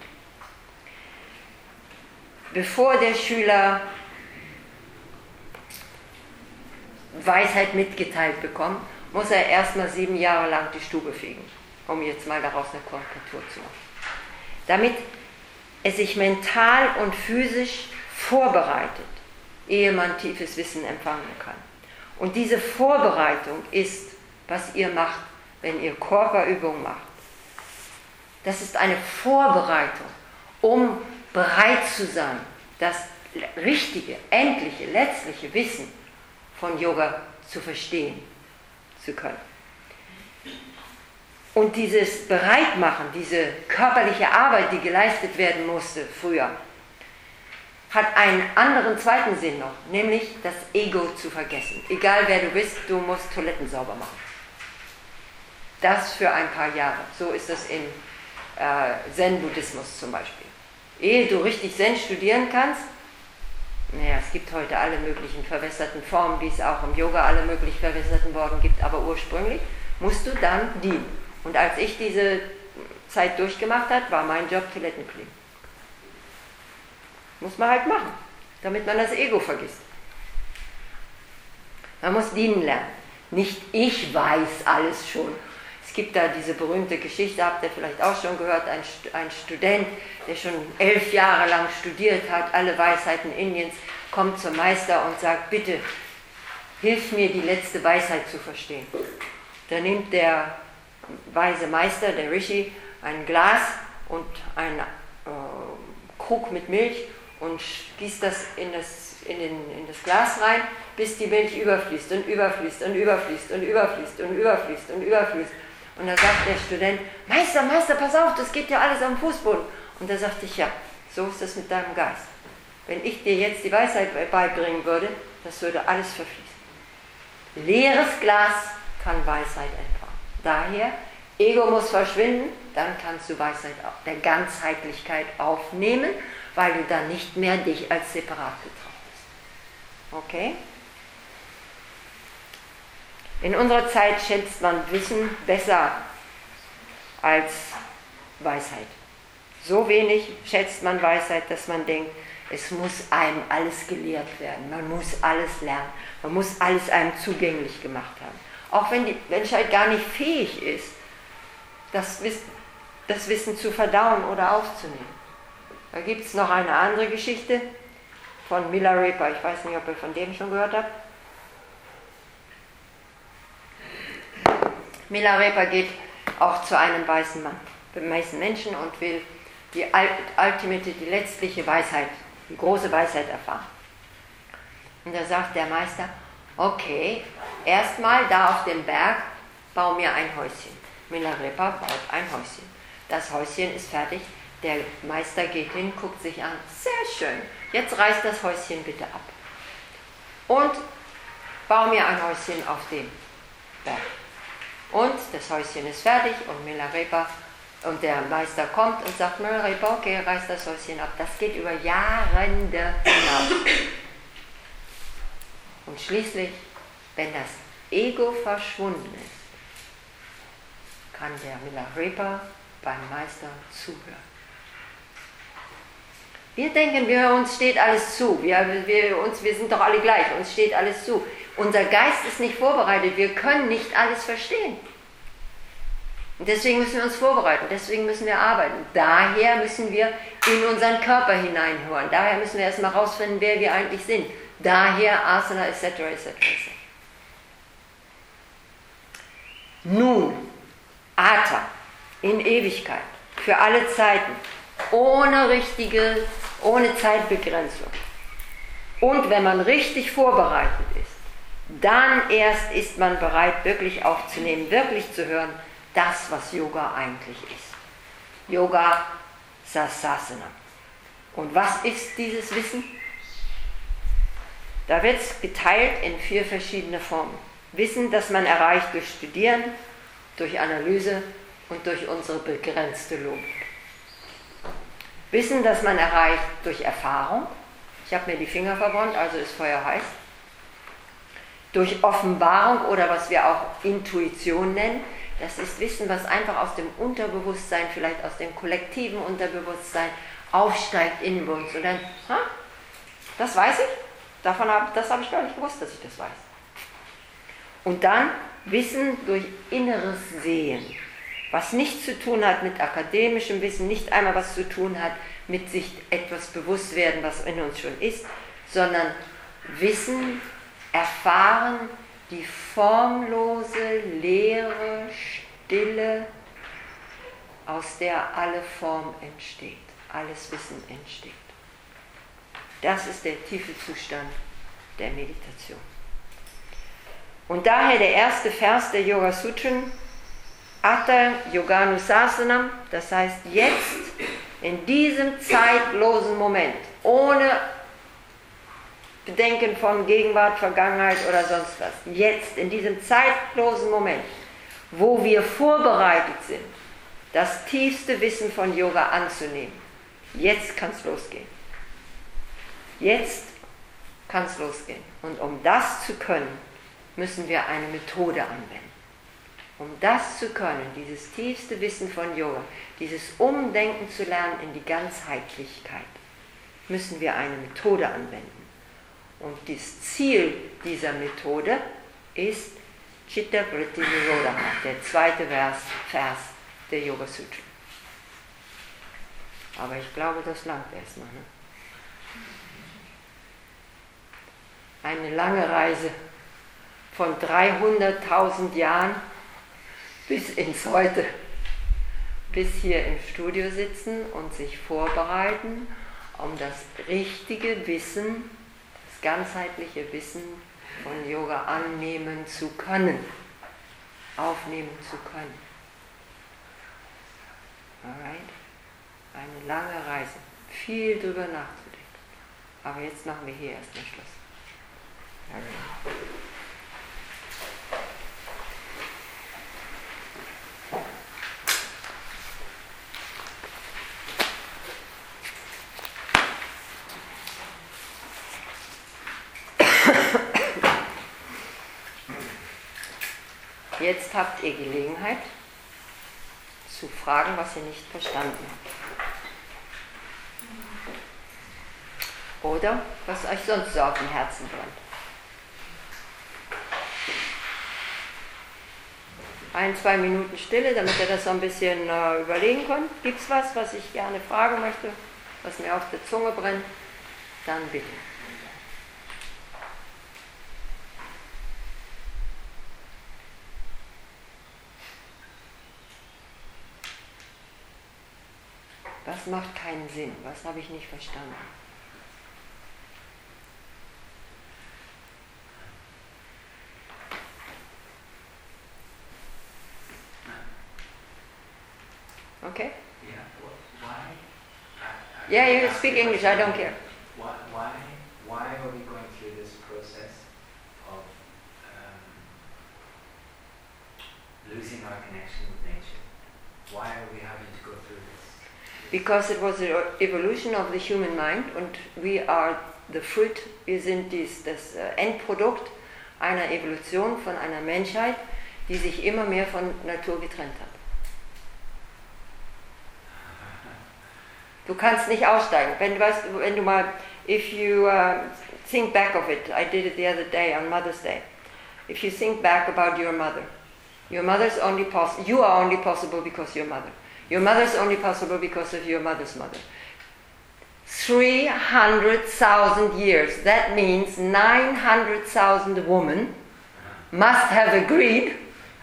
Bevor der Schüler Weisheit mitgeteilt bekommt, muss er erstmal sieben Jahre lang die Stube fegen, um jetzt mal daraus eine Korrektur zu machen. Damit er sich mental und physisch vorbereitet, ehe man tiefes Wissen empfangen kann. Und diese Vorbereitung ist, was ihr macht, wenn ihr Körperübungen macht. Das ist eine Vorbereitung, um bereit zu sein, das richtige, endliche, letztliche Wissen von Yoga zu verstehen zu können. Und dieses Bereitmachen, diese körperliche Arbeit, die geleistet werden musste früher, hat einen anderen zweiten Sinn noch, nämlich das Ego zu vergessen. Egal wer du bist, du musst Toiletten sauber machen. Das für ein paar Jahre. So ist das in äh, Zen-Buddhismus zum Beispiel. Ehe du richtig Zen studieren kannst, naja, es gibt heute alle möglichen verwässerten Formen, wie es auch im Yoga alle möglichen verwässerten Worten gibt, aber ursprünglich musst du dann dienen. Und als ich diese Zeit durchgemacht habe, war mein Job Toiletten clean. Muss man halt machen, damit man das Ego vergisst. Man muss dienen lernen. Nicht ich weiß alles schon. Es gibt da diese berühmte Geschichte, habt ihr vielleicht auch schon gehört, ein, ein Student, der schon elf Jahre lang studiert hat, alle Weisheiten Indiens, kommt zum Meister und sagt, bitte, hilf mir, die letzte Weisheit zu verstehen. Da nimmt der weise Meister, der Rishi, ein Glas und einen äh, Krug mit Milch und gießt das in das, in, den, in das Glas rein, bis die Milch überfließt und überfließt und überfließt und überfließt und überfließt und überfließt. Und da sagt der Student, Meister, Meister, pass auf, das geht ja alles am Fußboden. Und da sagte ich, ja, So ist es mit deinem Geist. Wenn ich dir jetzt die Weisheit beibringen würde, das würde alles verfließen. Leeres Glas kann Weisheit entfachen. Daher, Ego muss verschwinden, dann kannst du Weisheit der Ganzheitlichkeit aufnehmen, weil du dann nicht mehr dich als separat betrachtest. Okay? In unserer Zeit schätzt man Wissen besser als Weisheit. So wenig schätzt man Weisheit, dass man denkt, es muss einem alles gelehrt werden, man muss alles lernen, man muss alles einem zugänglich gemacht haben. Auch wenn die Menschheit gar nicht fähig ist, das Wissen, das Wissen zu verdauen oder aufzunehmen. Da gibt es noch eine andere Geschichte von Milarepa, ich weiß nicht, ob ihr von dem schon gehört habt. Milarepa geht auch zu einem weißen Mann, weißen Menschen und will die ultimate, die letztliche Weisheit, die große Weisheit erfahren. Und da sagt der Meister, okay, erstmal da auf dem Berg, bau mir ein Häuschen. Milarepa baut ein Häuschen. Das Häuschen ist fertig, der Meister geht hin, guckt sich an, sehr schön, jetzt reiß das Häuschen bitte ab. Und bau mir ein Häuschen auf dem Berg. Und das Häuschen ist fertig und Milarepa und der Meister kommt und sagt, Milarepa, okay, reiß das Häuschen ab. Das geht über Jahrende hinaus. Und schließlich, wenn das Ego verschwunden ist, kann der Milarepa beim Meister zuhören. Wir denken, wir, uns steht alles zu. Wir, wir, uns, wir sind doch alle gleich, uns steht alles zu. Unser Geist ist nicht vorbereitet, wir können nicht alles verstehen. Und deswegen müssen wir uns vorbereiten, deswegen müssen wir arbeiten. Daher müssen wir in unseren Körper hineinhören. Daher müssen wir erstmal herausfinden, wer wir eigentlich sind. Daher Asana et cetera et cetera et cetera. Nun, Atha, in Ewigkeit, für alle Zeiten, ohne richtige, ohne Zeitbegrenzung. Und wenn man richtig vorbereitet ist, dann erst ist man bereit, wirklich aufzunehmen, wirklich zu hören, das, was Yoga eigentlich ist. Yoga Sasasana. Und was ist dieses Wissen? Da wird es geteilt in vier verschiedene Formen. Wissen, das man erreicht durch Studieren, durch Analyse und durch unsere begrenzte Logik. Wissen, das man erreicht durch Erfahrung. Ich habe mir die Finger verbrannt, also ist Feuer heiß. Durch Offenbarung oder was wir auch Intuition nennen. Das ist Wissen, was einfach aus dem Unterbewusstsein, vielleicht aus dem kollektiven Unterbewusstsein aufsteigt in uns. Und dann, ha, das weiß ich, davon hab, das habe ich gar nicht gewusst, dass ich das weiß. Und dann Wissen durch inneres Sehen, was nichts zu tun hat mit akademischem Wissen, nicht einmal was zu tun hat mit sich etwas bewusst werden, was in uns schon ist, sondern Wissen, erfahren, die formlose, leere Stille, aus der alle Form entsteht, alles Wissen entsteht. Das ist der tiefe Zustand der Meditation. Und daher der erste Vers der Yoga Sutren, Atha Yoganusasanam, das heißt jetzt, in diesem zeitlosen Moment, ohne Bedenken von Gegenwart, Vergangenheit oder sonst was, jetzt, in diesem zeitlosen Moment, wo wir vorbereitet sind, das tiefste Wissen von Yoga anzunehmen, jetzt kann es losgehen. Jetzt kann es losgehen. Und um das zu können, müssen wir eine Methode anwenden. Um das zu können, dieses tiefste Wissen von Yoga, dieses Umdenken zu lernen in die Ganzheitlichkeit, müssen wir eine Methode anwenden. Und das Ziel dieser Methode ist Chitta Vritti Nirodha, der zweite Vers, Vers der Yoga Sutra. Aber ich glaube, das langt erstmal. Ne? Eine lange Reise von dreihunderttausend Jahren bis ins Heute, bis hier im Studio sitzen und sich vorbereiten, um das richtige Wissen, das ganzheitliche Wissen von Yoga annehmen zu können, aufnehmen zu können. Alright? Eine lange Reise. viel drüber nachzudenken. Aber jetzt machen wir hier erst den Schluss. Jetzt habt ihr Gelegenheit zu fragen, was ihr nicht verstanden habt. Oder was euch sonst so auf dem Herzen brennt. Ein, zwei Minuten Stille, damit ihr das so ein bisschen äh, überlegen könnt. Gibt es was, was ich gerne fragen möchte, was mir auf der Zunge brennt? Dann bitte. Was macht keinen Sinn? Was habe ich nicht verstanden? Okay? Yeah. Why? I, I Yeah, you speak English. I don't care. Why? Why? Why are we going through this process of um, losing our connection with nature? Why are we having to go through this? Because it was the evolution of the human mind und we are the fruit, wir sind dies, das Endprodukt einer Evolution von einer Menschheit, die sich immer mehr von Natur getrennt hat. Du kannst nicht aussteigen. Wenn du, weißt, wenn du mal, if you uh, think back of it, I did it the other day on Mother's Day. If you think back about your mother, your mother's only possible, you are only possible because your mother. Your mother's only possible because of your mother's mother. three hundred thousand years, that means nine hundred thousand women must have agreed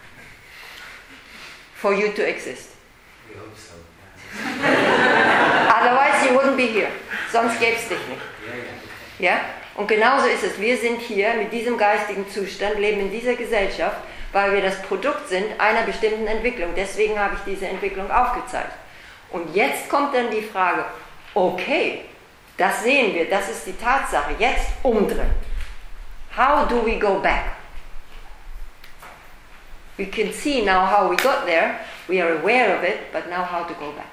for you to exist. We hope so. Otherwise you wouldn't be here. Sonst gäbe es dich nicht. Yeah, yeah. Ja? Und genauso ist es. Wir sind hier mit diesem geistigen Zustand, leben in dieser Gesellschaft, weil wir das Produkt sind einer bestimmten Entwicklung. Deswegen habe ich diese Entwicklung aufgezeigt. Und jetzt kommt dann die Frage, okay, das sehen wir, das ist die Tatsache, jetzt umdrehen. How do we go back? We can see now how we got there, we are aware of it, but now how to go back.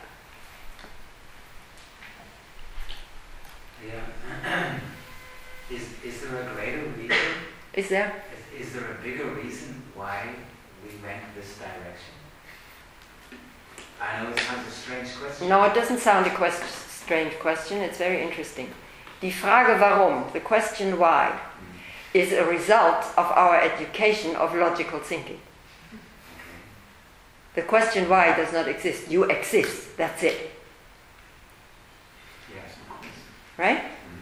Yeah. is, is there a greater reason? Is there? Is, is there a bigger reason why we went this direction? I know it sounds a strange question. No, it doesn't sound a quest- strange question, it's very interesting. Die Frage warum, the question why, mm. is a result of our education of logical thinking. Okay. The question why does not exist. You exist, that's it. Yes. Right?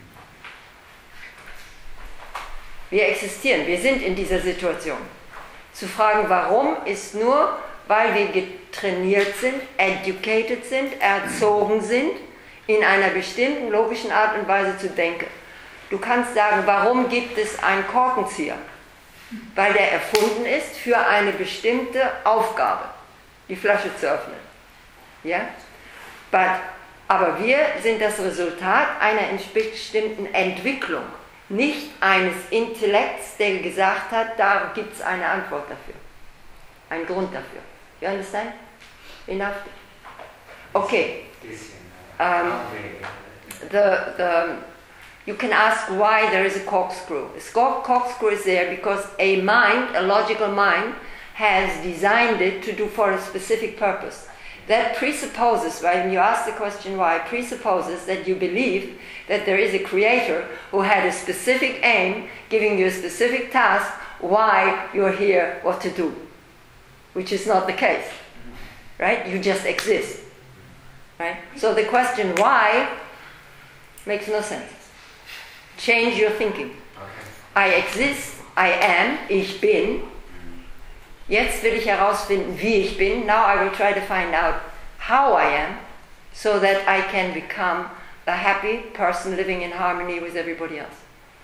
Wir existieren, wir sind in dieser Situation. Zu fragen, warum, ist nur, weil wir getrainiert sind, educated sind, erzogen sind, in einer bestimmten logischen Art und Weise zu denken. Du kannst sagen, warum gibt es einen Korkenzieher? Weil der erfunden ist für eine bestimmte Aufgabe, die Flasche zu öffnen. Ja? But, aber wir sind das Resultat einer bestimmten Entwicklung. Nicht eines Intellekts, der gesagt hat, da gibt es eine Antwort dafür. Einen Grund dafür. You understand? Enough? Okay. Um, the, the, you can ask why there is a corkscrew. A corkscrew is there because a mind, a logical mind, has designed it to do for a specific purpose. That presupposes, when you ask the question why, presupposes that you believe that there is a creator who had a specific aim, giving you a specific task, why you're here, what to do. Which is not the case. Right? You just exist. Right? So the question why makes no sense. Change your thinking. Okay. I exist, I am, ich bin. Jetzt will ich herausfinden, wie ich bin. Now I will try to find out how I am, so that I can become a happy person living in harmony with everybody else.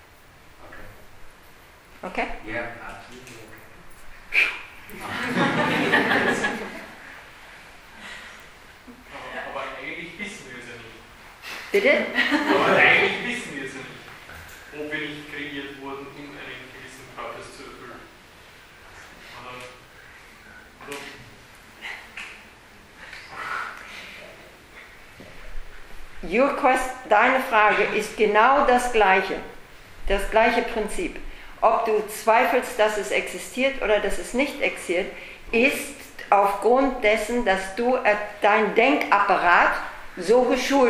Okay. Okay? Yeah, absolutely okay. Aber eigentlich wissen wir es ja nicht. Bitte? Aber eigentlich wissen wir es ja nicht, ob wir nicht kreiert wurden, um einen gewissen Purpose zu erfüllen. Oder, oder Your quest, deine Frage ist genau das gleiche, das gleiche Prinzip. Ob du zweifelst, dass es existiert oder dass es nicht existiert, ist aufgrund dessen, dass du dein Denkapparat so geschult